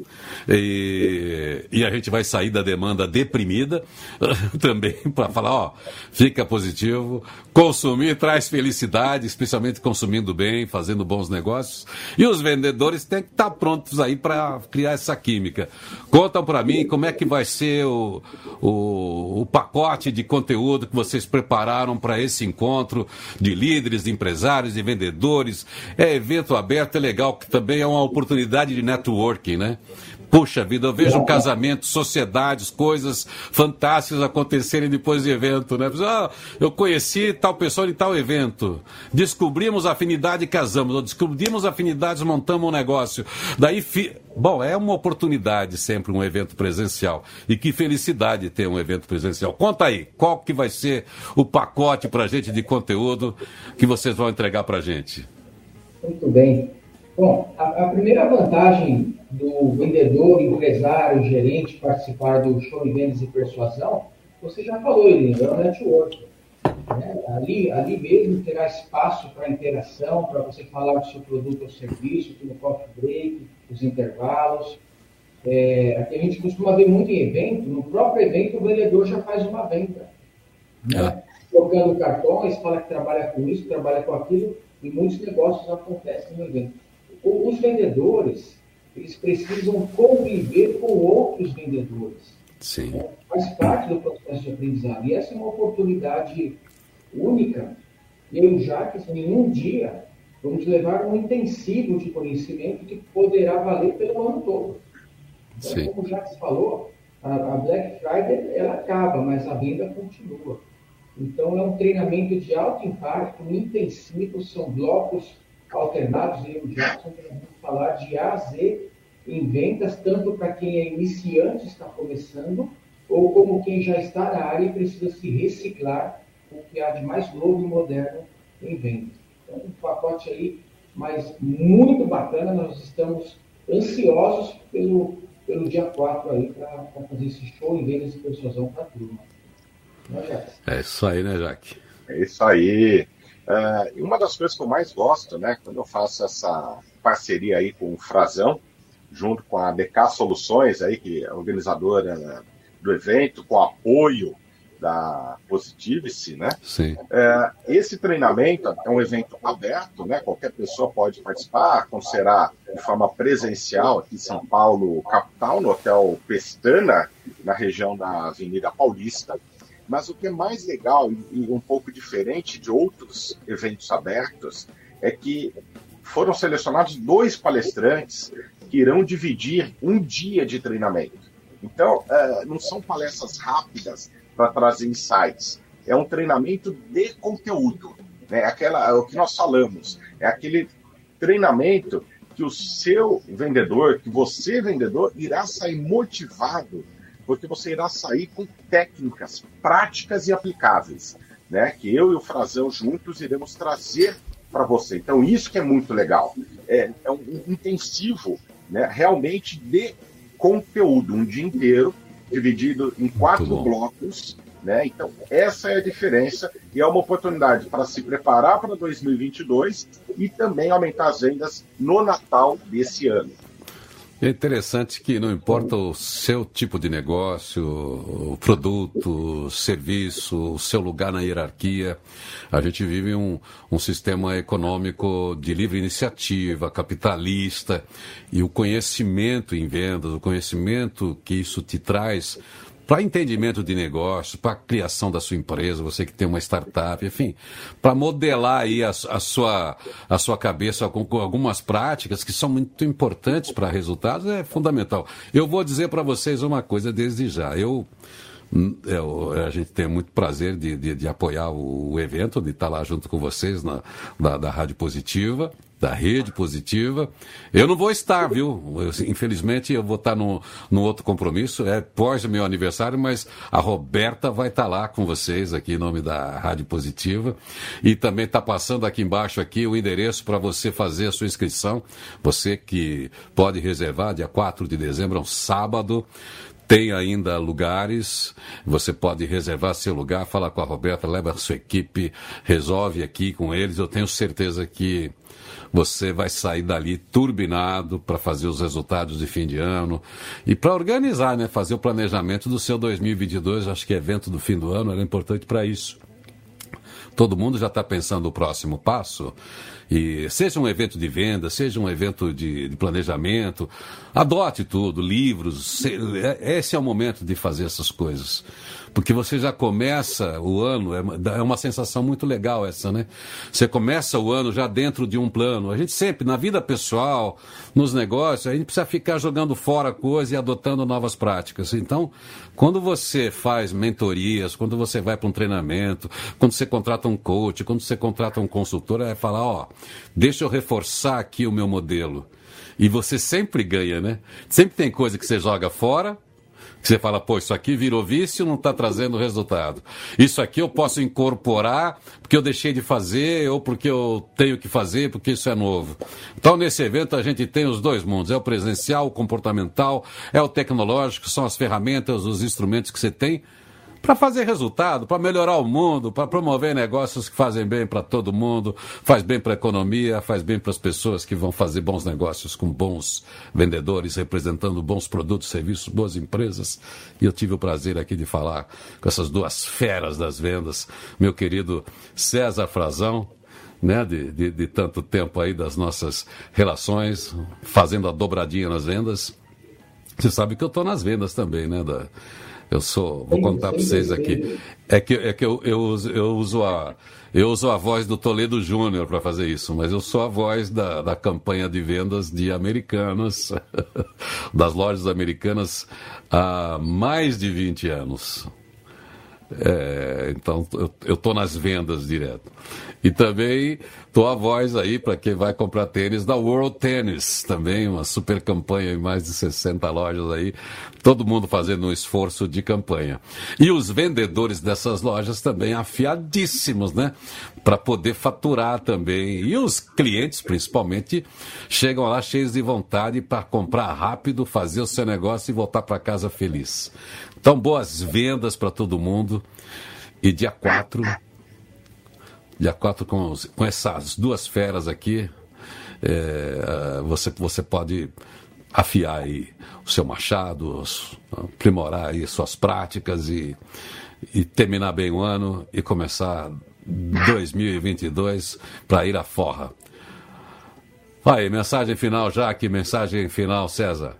e, e a gente vai sair da demanda deprimida também para falar, ó, fica positivo, consumir traz felicidade, especialmente consumindo bem, fazendo bons negócios. E os vendedores têm que estar prontos aí para criar essa química. Contam para mim como é que vai ser o, o, o pacote de conteúdo que vocês prepararam para esse encontro de líderes, de empresários, de vendedores. É evento aberto, é legal, que também é uma oportunidade de networking, né? Puxa vida, eu vejo casamentos, sociedades, coisas fantásticas acontecerem depois do evento, né? Ah, eu conheci tal pessoa em tal evento, descobrimos afinidade e casamos, ou descobrimos afinidades, montamos um negócio. Daí, fi... bom, é uma oportunidade sempre um evento presencial. E que felicidade ter um evento presencial. Conta aí, qual que vai ser o pacote pra gente de conteúdo que vocês vão entregar pra gente? Muito bem. Bom, a, a primeira vantagem do vendedor, empresário, gerente participar do Show em Vendas e Persuasão, você já falou, Irene, é o network. Né? Ali, ali mesmo terá espaço para interação, para você falar do seu produto ou serviço, no coffee break, os intervalos. É, aqui a gente costuma ver muito em evento, no próprio evento o vendedor já faz uma venda. Né? É. Colocando cartões, fala que trabalha com isso, trabalha com aquilo, e muitos negócios acontecem no evento. Os vendedores, eles precisam conviver com outros vendedores. Sim. Né? Faz parte do processo de aprendizado. E essa é uma oportunidade única. Eu e o Jacques, em um dia, vamos levar um intensivo de conhecimento que poderá valer pelo ano todo. Então, Sim. como o Jacques falou, a, a Black Friday ela acaba, mas a venda continua. Então, é um treinamento de alto impacto, intensivo, são blocos alternados, eu e o Jackson vamos falar de A a Z em vendas, tanto para quem é iniciante, está começando, ou como quem já está na área e precisa se reciclar com o que há de mais novo e moderno em vendas. Então, um pacote aí, mas muito bacana, nós estamos ansiosos pelo, pelo dia quatro aí, para fazer esse show em vendas e persuasão para a turma. Não é, Jackson? É isso aí, né, Jaque? É isso aí. Uh, e uma das coisas que eu mais gosto, né, quando eu faço essa parceria aí com o Frazão, junto com a D K Soluções, aí, que é a organizadora, né, do evento, com apoio da Positivity, né? Sim. Uh, esse treinamento é um evento aberto, né? Qualquer pessoa pode participar, acontecerá de forma presencial aqui em São Paulo, capital, no Hotel Pestana, na região da Avenida Paulista. Mas o que é mais legal e um pouco diferente de outros eventos abertos é que foram selecionados dois palestrantes que irão dividir um dia de treinamento. Então, não são palestras rápidas para trazer insights. É um treinamento de conteúdo. Né? Aquela, o que nós falamos, é aquele treinamento que o seu vendedor, que você, vendedor, irá sair motivado, porque você irá sair com técnicas práticas e aplicáveis, né? Que eu e o Frazão juntos iremos trazer para você. Então, isso que é muito legal. É, é um, um intensivo, né, realmente de conteúdo, um dia inteiro, dividido em quatro blocos. Né? Então, essa é a diferença e é uma oportunidade para se preparar para dois mil e vinte e dois e também aumentar as vendas no Natal desse ano. É interessante que não importa o seu tipo de negócio, o produto, o serviço, o seu lugar na hierarquia, a gente vive um, um sistema econômico de livre iniciativa, capitalista, e o conhecimento em vendas, o conhecimento que isso te traz para entendimento de negócio, para a criação da sua empresa, você que tem uma startup, enfim, para modelar aí a, a, sua, a sua cabeça com, com algumas práticas que são muito importantes para resultados, é fundamental. Eu vou dizer para vocês uma coisa desde já. Eu, eu, a gente tem muito prazer de, de, de apoiar o, o evento, de estar lá junto com vocês na, da, da Rádio Positiva, da Rede Positiva. Eu não vou estar, viu? Eu, infelizmente, eu vou estar no, no outro compromisso, é pós o meu aniversário, mas a Roberta vai estar lá com vocês, aqui em nome da Rádio Positiva. E também está passando aqui embaixo aqui o endereço para você fazer a sua inscrição. Você que pode reservar, dia quatro de dezembro, é um sábado. Tem ainda lugares, você pode reservar seu lugar, falar com a Roberta, leva a sua equipe, resolve aqui com eles. Eu tenho certeza que você vai sair dali turbinado para fazer os resultados de fim de ano e para organizar, né, fazer o planejamento do seu dois mil e vinte e dois. Acho que evento do fim do ano era importante para isso. Todo mundo já está pensando o próximo passo. E seja um evento de venda, seja um evento de, de planejamento, adote tudo, livros. Se, esse é o momento de fazer essas coisas. Porque você já começa o ano, é uma sensação muito legal essa, né? Você começa o ano já dentro de um plano. A gente sempre, na vida pessoal, nos negócios, a gente precisa ficar jogando fora coisas e adotando novas práticas. Então, quando você faz mentorias, quando você vai para um treinamento, quando você contrata um coach, quando você contrata um consultor, é falar, ó, deixa eu reforçar aqui o meu modelo. E você sempre ganha, né? Sempre tem coisa que você joga fora, que você fala, pô, isso aqui virou vício, não está trazendo resultado. Isso aqui eu posso incorporar porque eu deixei de fazer ou porque eu tenho que fazer, porque isso é novo. Então, nesse evento, a gente tem os dois mundos. É o presencial, o comportamental, é o tecnológico, são as ferramentas, os instrumentos que você tem para fazer resultado, para melhorar o mundo, para promover negócios que fazem bem para todo mundo, faz bem para a economia, faz bem para as pessoas que vão fazer bons negócios com bons vendedores, representando bons produtos, serviços, boas empresas. E eu tive o prazer aqui de falar com essas duas feras das vendas, meu querido César Frazão, né, de, de, de tanto tempo aí das nossas relações, fazendo a dobradinha nas vendas. Você sabe que eu estou nas vendas também, né, da... Eu sou, vou contar para vocês aqui. É que, é que eu, eu, uso, eu, uso a, eu uso a voz do Toledo Júnior para fazer isso, mas eu sou a voz da, da campanha de vendas de Americanas, das lojas Americanas, há mais de vinte anos. É, então, eu estou nas vendas direto. E também estou a voz aí para quem vai comprar tênis da World Tennis, também uma super campanha em mais de sessenta lojas aí, todo mundo fazendo um esforço de campanha. E os vendedores dessas lojas também afiadíssimos, né? Para poder faturar também. E os clientes, principalmente, chegam lá cheios de vontade para comprar rápido, fazer o seu negócio e voltar para casa feliz. Então, boas vendas para todo mundo. E dia quatro, dia quatro com, os, com essas duas feras aqui, é, você, você pode afiar aí o seu machado, aprimorar aí suas práticas e, e terminar bem o ano e começar dois mil e vinte e dois para ir à forra. Vai, mensagem final, Jaque, mensagem final, César.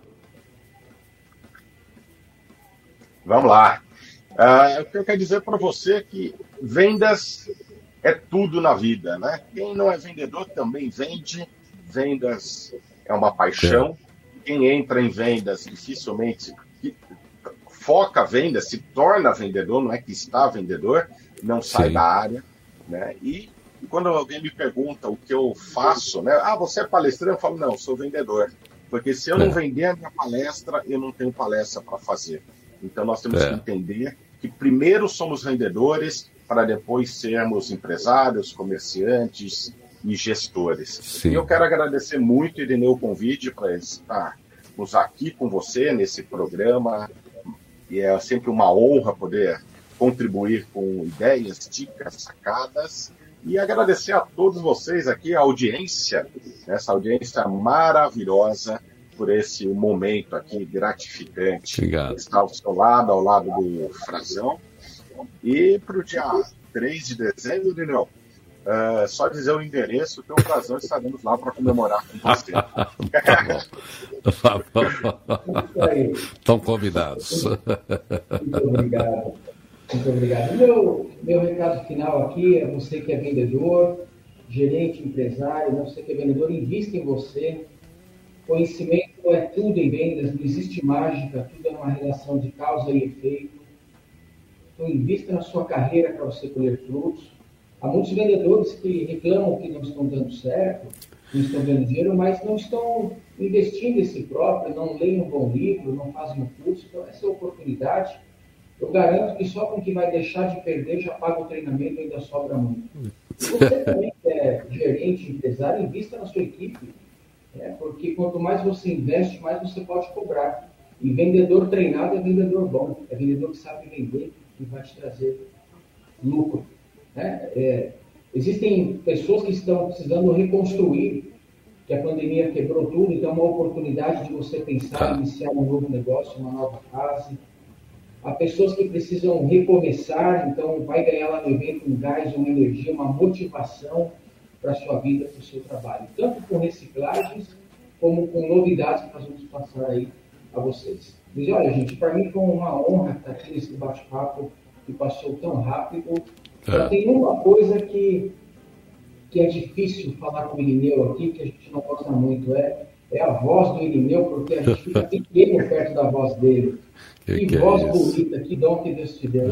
Vamos lá. Uh, o que eu quero dizer para você é que vendas é tudo na vida, né? Quem não é vendedor também vende. Vendas é uma paixão. É. Quem entra em vendas dificilmente foca a venda, se torna vendedor, não é que está vendedor, não sai Sim. da área, né? E quando alguém me pergunta o que eu faço, né? Ah, você é palestrante? Eu falo, não, eu sou vendedor. Porque se eu é. não vender a minha palestra, eu não tenho palestra para fazer. Então, nós temos é. que entender que primeiro somos vendedores para depois sermos empresários, comerciantes e gestores. Sim. E eu quero agradecer muito, Irineu, o convite para estarmos aqui com você nesse programa. E é sempre uma honra poder contribuir com ideias, dicas, sacadas. E agradecer a todos vocês aqui, a audiência, essa audiência maravilhosa por esse momento aqui gratificante. Obrigado. Estar ao seu lado, ao lado do Frazão. E para o dia três de dezembro, Irineu, uh, só dizer o endereço que o Frazão estaremos lá para comemorar com você. Tá bom. Estão convidados. Muito obrigado. Muito obrigado. Meu, meu recado final aqui é você que é vendedor, gerente, empresário, você que é vendedor, invista em você. Conhecimento é tudo em vendas, não existe mágica, tudo é uma relação de causa e efeito. Então, invista na sua carreira para você colher frutos. Há muitos vendedores que reclamam que não estão dando certo, não estão ganhando dinheiro, mas não estão investindo em si próprio, não leem um bom livro, não fazem um curso. Então, essa é a oportunidade. Eu garanto que só com quem vai deixar de perder já paga o treinamento e ainda sobra muito. Se você também é gerente, empresário, invista na sua equipe. Né? Porque quanto mais você investe, mais você pode cobrar. E vendedor treinado é vendedor bom. É vendedor que sabe vender e vai te trazer lucro. Né? É, existem pessoas que estão precisando reconstruir, que a pandemia quebrou tudo, então é uma oportunidade de você pensar Tá. em iniciar um novo negócio, uma nova fase. Há pessoas que precisam recomeçar, então vai ganhar lá no evento um gás, uma energia, uma motivação para a sua vida, para o seu trabalho. Tanto com reciclagens, como com novidades que nós vamos passar aí a vocês. Mas olha, gente, para mim foi uma honra estar aqui nesse bate-papo que passou tão rápido. Só É. tem uma coisa que, que é difícil falar com o Irineu aqui, que a gente não gosta muito, é, é a voz do Irineu, porque a gente fica pequeno perto da voz dele. Que Que, que é voz isso? bonita, que dom que Deus te deu.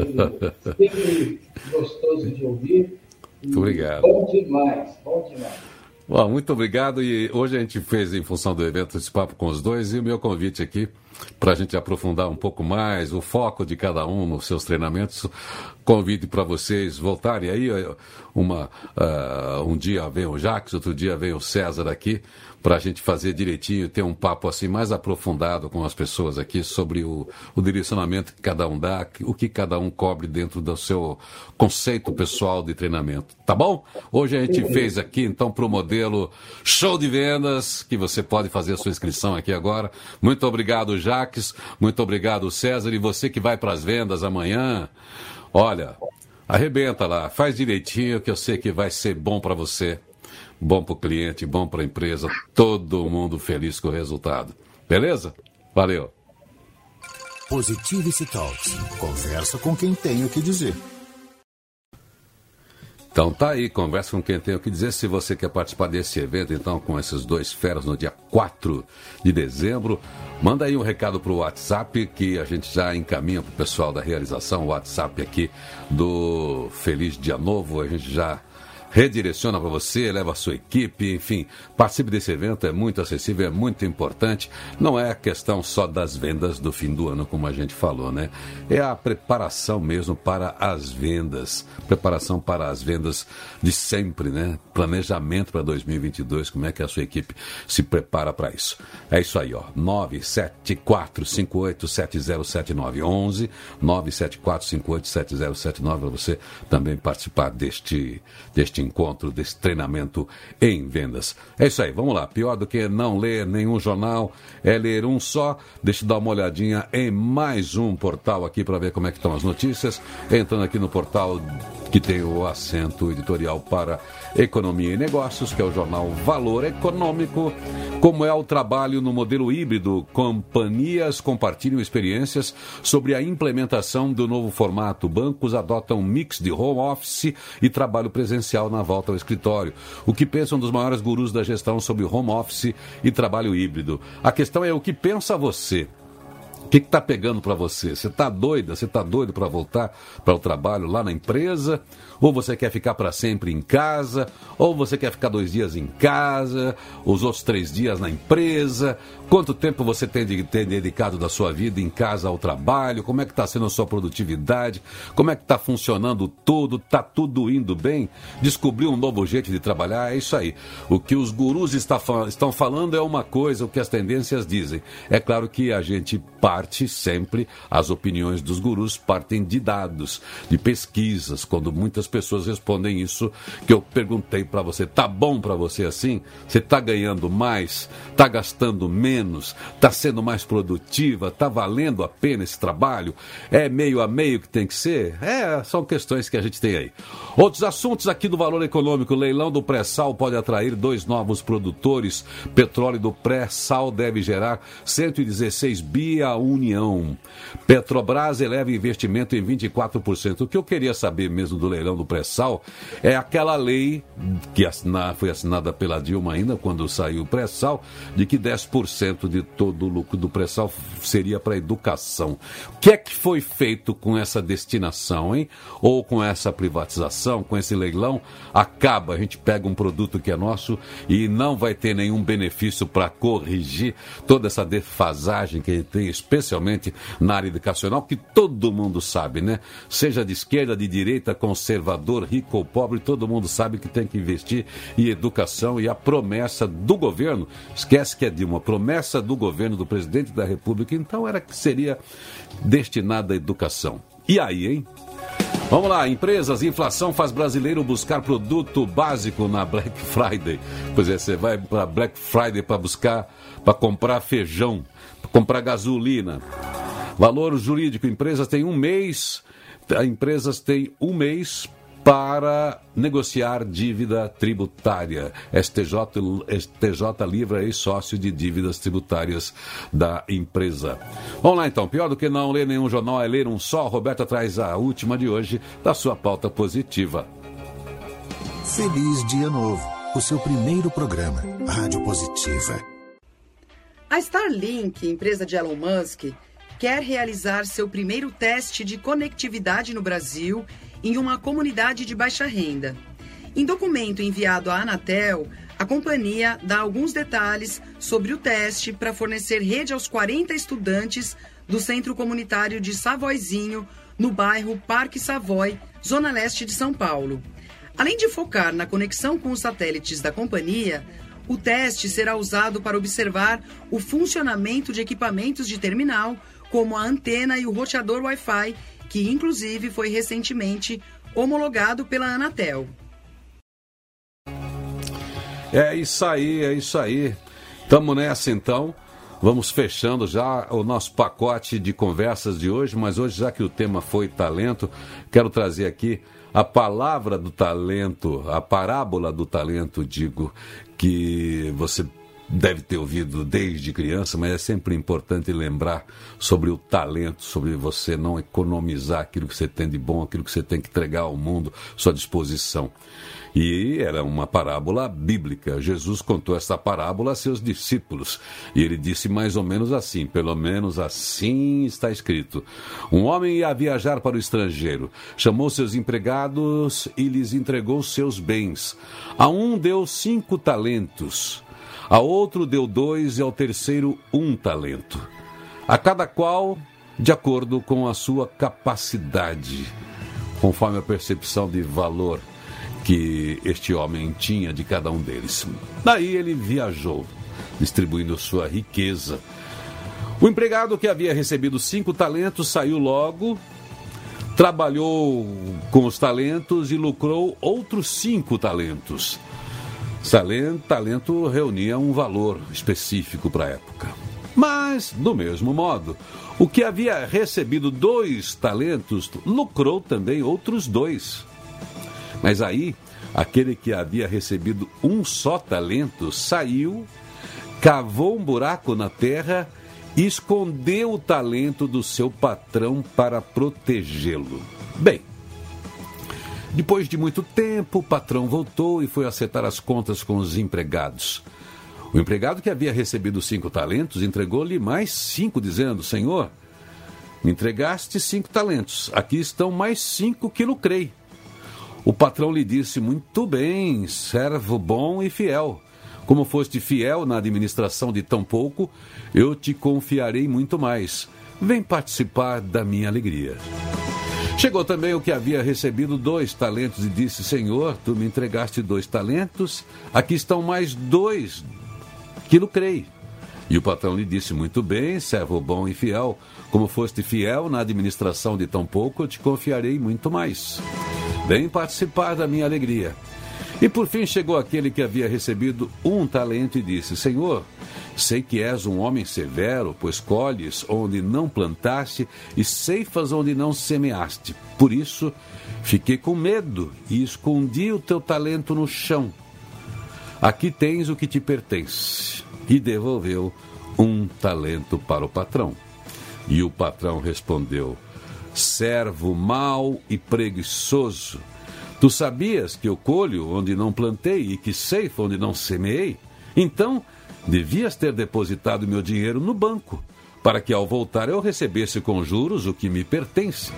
Sempre gostoso de ouvir. Muito obrigado. Bom demais, bom demais. Bom, muito obrigado. E hoje a gente fez, em função do evento, esse papo com os dois, e o meu convite aqui para a gente aprofundar um pouco mais o foco de cada um nos seus treinamentos. Convide para vocês voltarem aí. Uma, uh, um dia vem o Jacques, outro dia vem o César aqui, para a gente fazer direitinho, ter um papo assim mais aprofundado com as pessoas aqui sobre o, o direcionamento que cada um dá, o que cada um cobre dentro do seu conceito pessoal de treinamento. Tá bom? Hoje a gente fez aqui, então, para o modelo Show de Vendas, que você pode fazer a sua inscrição aqui agora. Muito obrigado, Jacques. Muito obrigado, César. E você que vai para as vendas amanhã, olha, arrebenta lá, faz direitinho, que eu sei que vai ser bom para você. Bom para o cliente, bom para a empresa, todo mundo feliz com o resultado. Beleza? Valeu. Positivity Talks. Conversa com quem tem o que dizer. Então tá aí, conversa com quem tem o que dizer. Se você quer participar desse evento, então, com esses dois feras no dia quatro de dezembro, manda aí um recado pro WhatsApp que a gente já encaminha pro pessoal da realização. O WhatsApp aqui do Feliz Dia Novo, a gente já redireciona para você, leva a sua equipe, enfim, participe desse evento, é muito acessível, é muito importante. Não é a questão só das vendas do fim do ano, como a gente falou, né? É a preparação mesmo para as vendas, preparação para as vendas de sempre, né? Planejamento para dois mil e vinte e dois, como é que a sua equipe se prepara para isso. É isso aí, ó, nove sete quatro cinco oito sete zero sete nove, onze nove sete quatro cinco oito sete zero sete nove, para você também participar deste, deste encontro, desse treinamento em vendas. É isso aí, vamos lá. Pior do que não ler nenhum jornal é ler um só. Deixa eu dar uma olhadinha em mais um portal aqui para ver como é que estão as notícias. Entrando aqui no portal que tem o assento editorial para Economia e Negócios, que é o jornal Valor Econômico. Como é o trabalho no modelo híbrido? Companhias compartilham experiências sobre a implementação do novo formato. Bancos adotam um mix de home office e trabalho presencial na volta ao escritório. O que pensam dos maiores gurus da gestão sobre home office e trabalho híbrido? A questão é o que pensa você. O que está pegando para você? Você está doida? Você está doido para voltar para o trabalho lá na empresa? Ou você quer ficar para sempre em casa? Ou você quer ficar dois dias em casa? Os outros três dias na empresa? Quanto tempo você tem de ter dedicado da sua vida em casa ao trabalho? Como é que está sendo a sua produtividade? Como é que está funcionando tudo? Está tudo indo bem? Descobriu um novo jeito de trabalhar? É isso aí. O que os gurus está, estão falando é uma coisa, o que as tendências dizem. É claro que a gente para parte sempre, as opiniões dos gurus partem de dados, de pesquisas. Quando muitas pessoas respondem isso, que eu perguntei para você, tá bom para você assim? Você está ganhando mais? Está gastando menos? Está sendo mais produtiva? Está valendo a pena esse trabalho? É meio a meio que tem que ser? É, são questões que a gente tem aí. Outros assuntos aqui do Valor Econômico. O leilão do pré-sal pode atrair dois novos produtores. Petróleo do pré-sal deve gerar cento e dezesseis bi à União. Petrobras eleva investimento em vinte e quatro por cento. O que eu queria saber mesmo do leilão do pré-sal é aquela lei que assina, foi assinada pela Dilma ainda, quando saiu o pré-sal, de que dez por cento de todo o lucro do pré-sal seria para a educação. O que é que foi feito com essa destinação, hein? Ou com essa privatização, com esse leilão? Acaba, a gente pega um produto que é nosso e não vai ter nenhum benefício para corrigir toda essa defasagem que tem, especialmente na área educacional, que todo mundo sabe, né? Seja de esquerda, de direita, conservador, rico ou pobre, todo mundo sabe que tem que investir em educação. E a promessa do governo, esquece que é de uma promessa do governo, do presidente da República, então era que seria destinada à educação. E aí, hein? Vamos lá, empresas, inflação faz brasileiro buscar produto básico na Black Friday. Pois é, você vai para Black Friday para buscar, para comprar feijão, para comprar gasolina. Valor jurídico, empresas têm um mês, empresas têm um mês para negociar dívida tributária. S T J, S T J livra ex-sócio de dívidas tributárias da empresa. Vamos lá então, pior do que não ler nenhum jornal é ler um só. Roberta traz a última de hoje da sua pauta positiva. Feliz Dia Novo, o seu primeiro programa, Rádio Positiva. A Starlink, empresa de Elon Musk, quer realizar seu primeiro teste de conectividade no Brasil em uma comunidade de baixa renda. Em documento enviado à Anatel, a companhia dá alguns detalhes sobre o teste para fornecer rede aos quarenta estudantes do Centro Comunitário de Savoizinho, no bairro Parque Savoy, zona leste de São Paulo. Além de focar na conexão com os satélites da companhia, o teste será usado para observar o funcionamento de equipamentos de terminal, como a antena e o roteador Wi-Fi, que inclusive foi recentemente homologado pela Anatel. É isso aí, é isso aí. Estamos nessa então. Vamos fechando já o nosso pacote de conversas de hoje, mas hoje, já que o tema foi talento, quero trazer aqui a palavra do talento, a parábola do talento, digo, que você deve ter ouvido desde criança, mas é sempre importante lembrar sobre o talento, sobre você não economizar aquilo que você tem de bom, aquilo que você tem que entregar ao mundo, sua disposição. E era uma parábola bíblica. Jesus contou essa parábola a seus discípulos. E ele disse mais ou menos assim, pelo menos assim está escrito. Um homem ia viajar para o estrangeiro. Chamou seus empregados e lhes entregou seus bens. A um deu cinco talentos, a outro deu dois e ao terceiro um talento. A cada qual de acordo com a sua capacidade, conforme a percepção de valor que este homem tinha de cada um deles. Daí ele viajou, distribuindo sua riqueza. O empregado que havia recebido cinco talentos saiu logo, trabalhou com os talentos e lucrou outros cinco talentos. Talento, talento reunia um valor específico para a época. Mas, do mesmo modo, o que havia recebido dois talentos lucrou também outros dois. Mas aí, aquele que havia recebido um só talento saiu, cavou um buraco na terra e escondeu o talento do seu patrão para protegê-lo. Bem, depois de muito tempo, o patrão voltou e foi acertar as contas com os empregados. O empregado que havia recebido cinco talentos entregou-lhe mais cinco, dizendo: Senhor, me entregaste cinco talentos, aqui estão mais cinco que lucrei. O patrão lhe disse: muito bem, servo bom e fiel. Como foste fiel na administração de tão pouco, eu te confiarei muito mais. Vem participar da minha alegria. Chegou também o que havia recebido dois talentos e disse: Senhor, tu me entregaste dois talentos, aqui estão mais dois que lucrei. E o patrão lhe disse: muito bem, servo bom e fiel, como foste fiel na administração de tão pouco, eu te confiarei muito mais. Vem participar da minha alegria. E por fim chegou aquele que havia recebido um talento e disse: Senhor, sei que és um homem severo, pois colhes onde não plantaste e ceifas onde não semeaste. Por isso fiquei com medo e escondi o teu talento no chão. Aqui tens o que te pertence. E devolveu um talento para o patrão. E o patrão respondeu: servo mau e preguiçoso, tu sabias que eu colho onde não plantei e que ceifo onde não semeei? Então devias ter depositado meu dinheiro no banco, para que ao voltar eu recebesse com juros o que me pertence.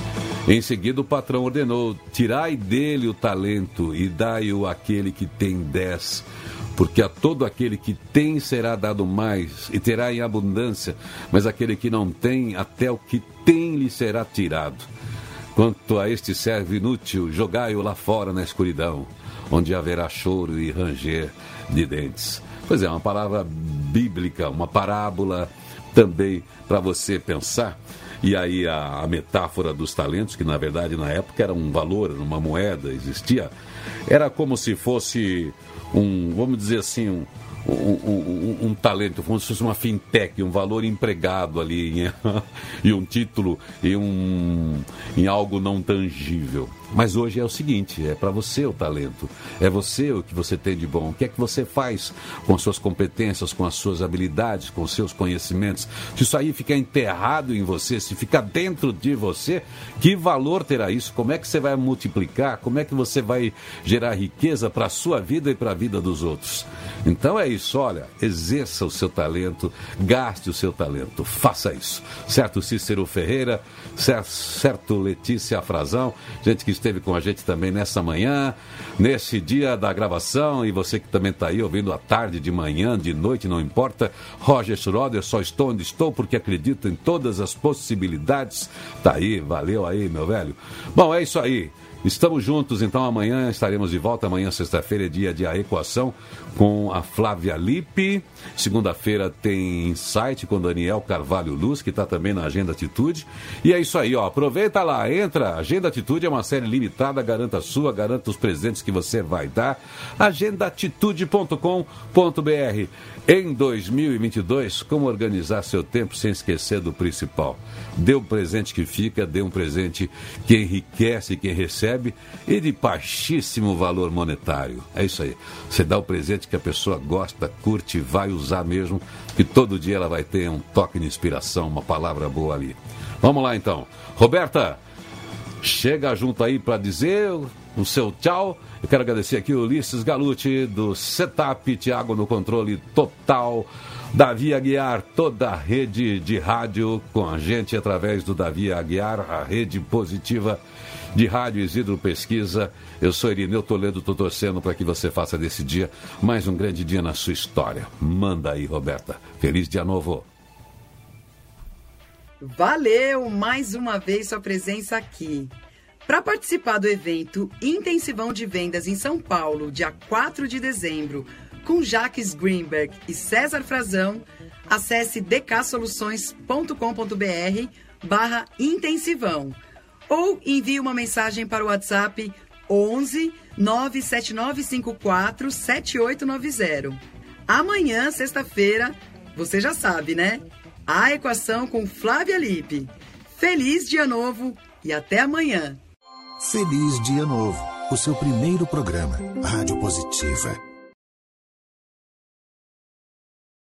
Em seguida o patrão ordenou: tirai dele o talento e dai-o àquele que tem dez, porque a todo aquele que tem será dado mais e terá em abundância, mas aquele que não tem, até o que tem lhe será tirado. Quanto a este servo inútil, jogai-o lá fora na escuridão, onde haverá choro e ranger de dentes. Pois é, uma palavra bíblica, uma parábola também para você pensar. E aí a, a metáfora dos talentos, que na verdade na época era um valor, uma moeda, existia, era como se fosse um, vamos dizer assim, um, um, um, um, um talento, como se fosse uma fintech, um valor empregado ali em, e um título e um, em algo não tangível. Mas hoje é o seguinte, é para você o talento, é você o que você tem de bom, o que é que você faz com suas competências, com as suas habilidades, com os seus conhecimentos. Se isso aí ficar enterrado em você, se ficar dentro de você, que valor terá isso? Como é que você vai multiplicar? Como é que você vai gerar riqueza para a sua vida e para a vida dos outros? Então é isso, olha, exerça o seu talento, gaste o seu talento, faça isso. Certo, Cícero Ferreira, certo, certo Letícia Frazão, gente que esteve com a gente também nessa manhã, nesse dia da gravação, e você que também está aí ouvindo à tarde, de manhã, de noite, não importa. Roger Schroeder, só estou onde estou porque acredito em todas as possibilidades. Tá aí, valeu aí, meu velho. Bom, é isso aí. Estamos juntos, então amanhã estaremos de volta. Amanhã, sexta-feira, é dia de A Equação com a Flávia Lippe. Segunda-feira tem Insight com Daniel Carvalho Luz, que está também na Agenda Atitude. E é isso aí, ó. Aproveita lá, entra. Agenda Atitude é uma série limitada, garanta a sua, garanta os presentes que você vai dar. agenda atitude ponto com ponto b r. Em dois mil e vinte e dois, como organizar seu tempo sem esquecer do principal? Dê um presente que fica, dê um presente que enriquece quem recebe e de baixíssimo valor monetário. É isso aí. Você dá o presente que a pessoa gosta, curte, vai usar mesmo, que todo dia ela vai ter um toque de inspiração, uma palavra boa ali. Vamos lá então. Roberta, chega junto aí para dizer o seu tchau. Eu quero agradecer aqui o Ulisses Galuti, do Setup, Thiago no controle total, Davi Aguiar, toda a rede de rádio com a gente através do Davi Aguiar, a rede positiva de rádio Isidro Pesquisa. Eu sou Irineu Toledo, estou torcendo para que você faça desse dia mais um grande dia na sua história. Manda aí, Roberta. Feliz dia novo. Valeu mais uma vez sua presença aqui. Para participar do evento Intensivão de Vendas em São Paulo, dia quatro de dezembro, com Jaques Greenberg e César Frazão, acesse d k soluções ponto com ponto b r barra intensivão ou envie uma mensagem para o WhatsApp onze nove sete nove cinco quatro sete oito nove zero. Amanhã, sexta-feira, você já sabe, né? A Equação com Flávia Lippe. Feliz dia novo e até amanhã. Feliz Dia Novo, o seu primeiro programa, Rádio Positiva.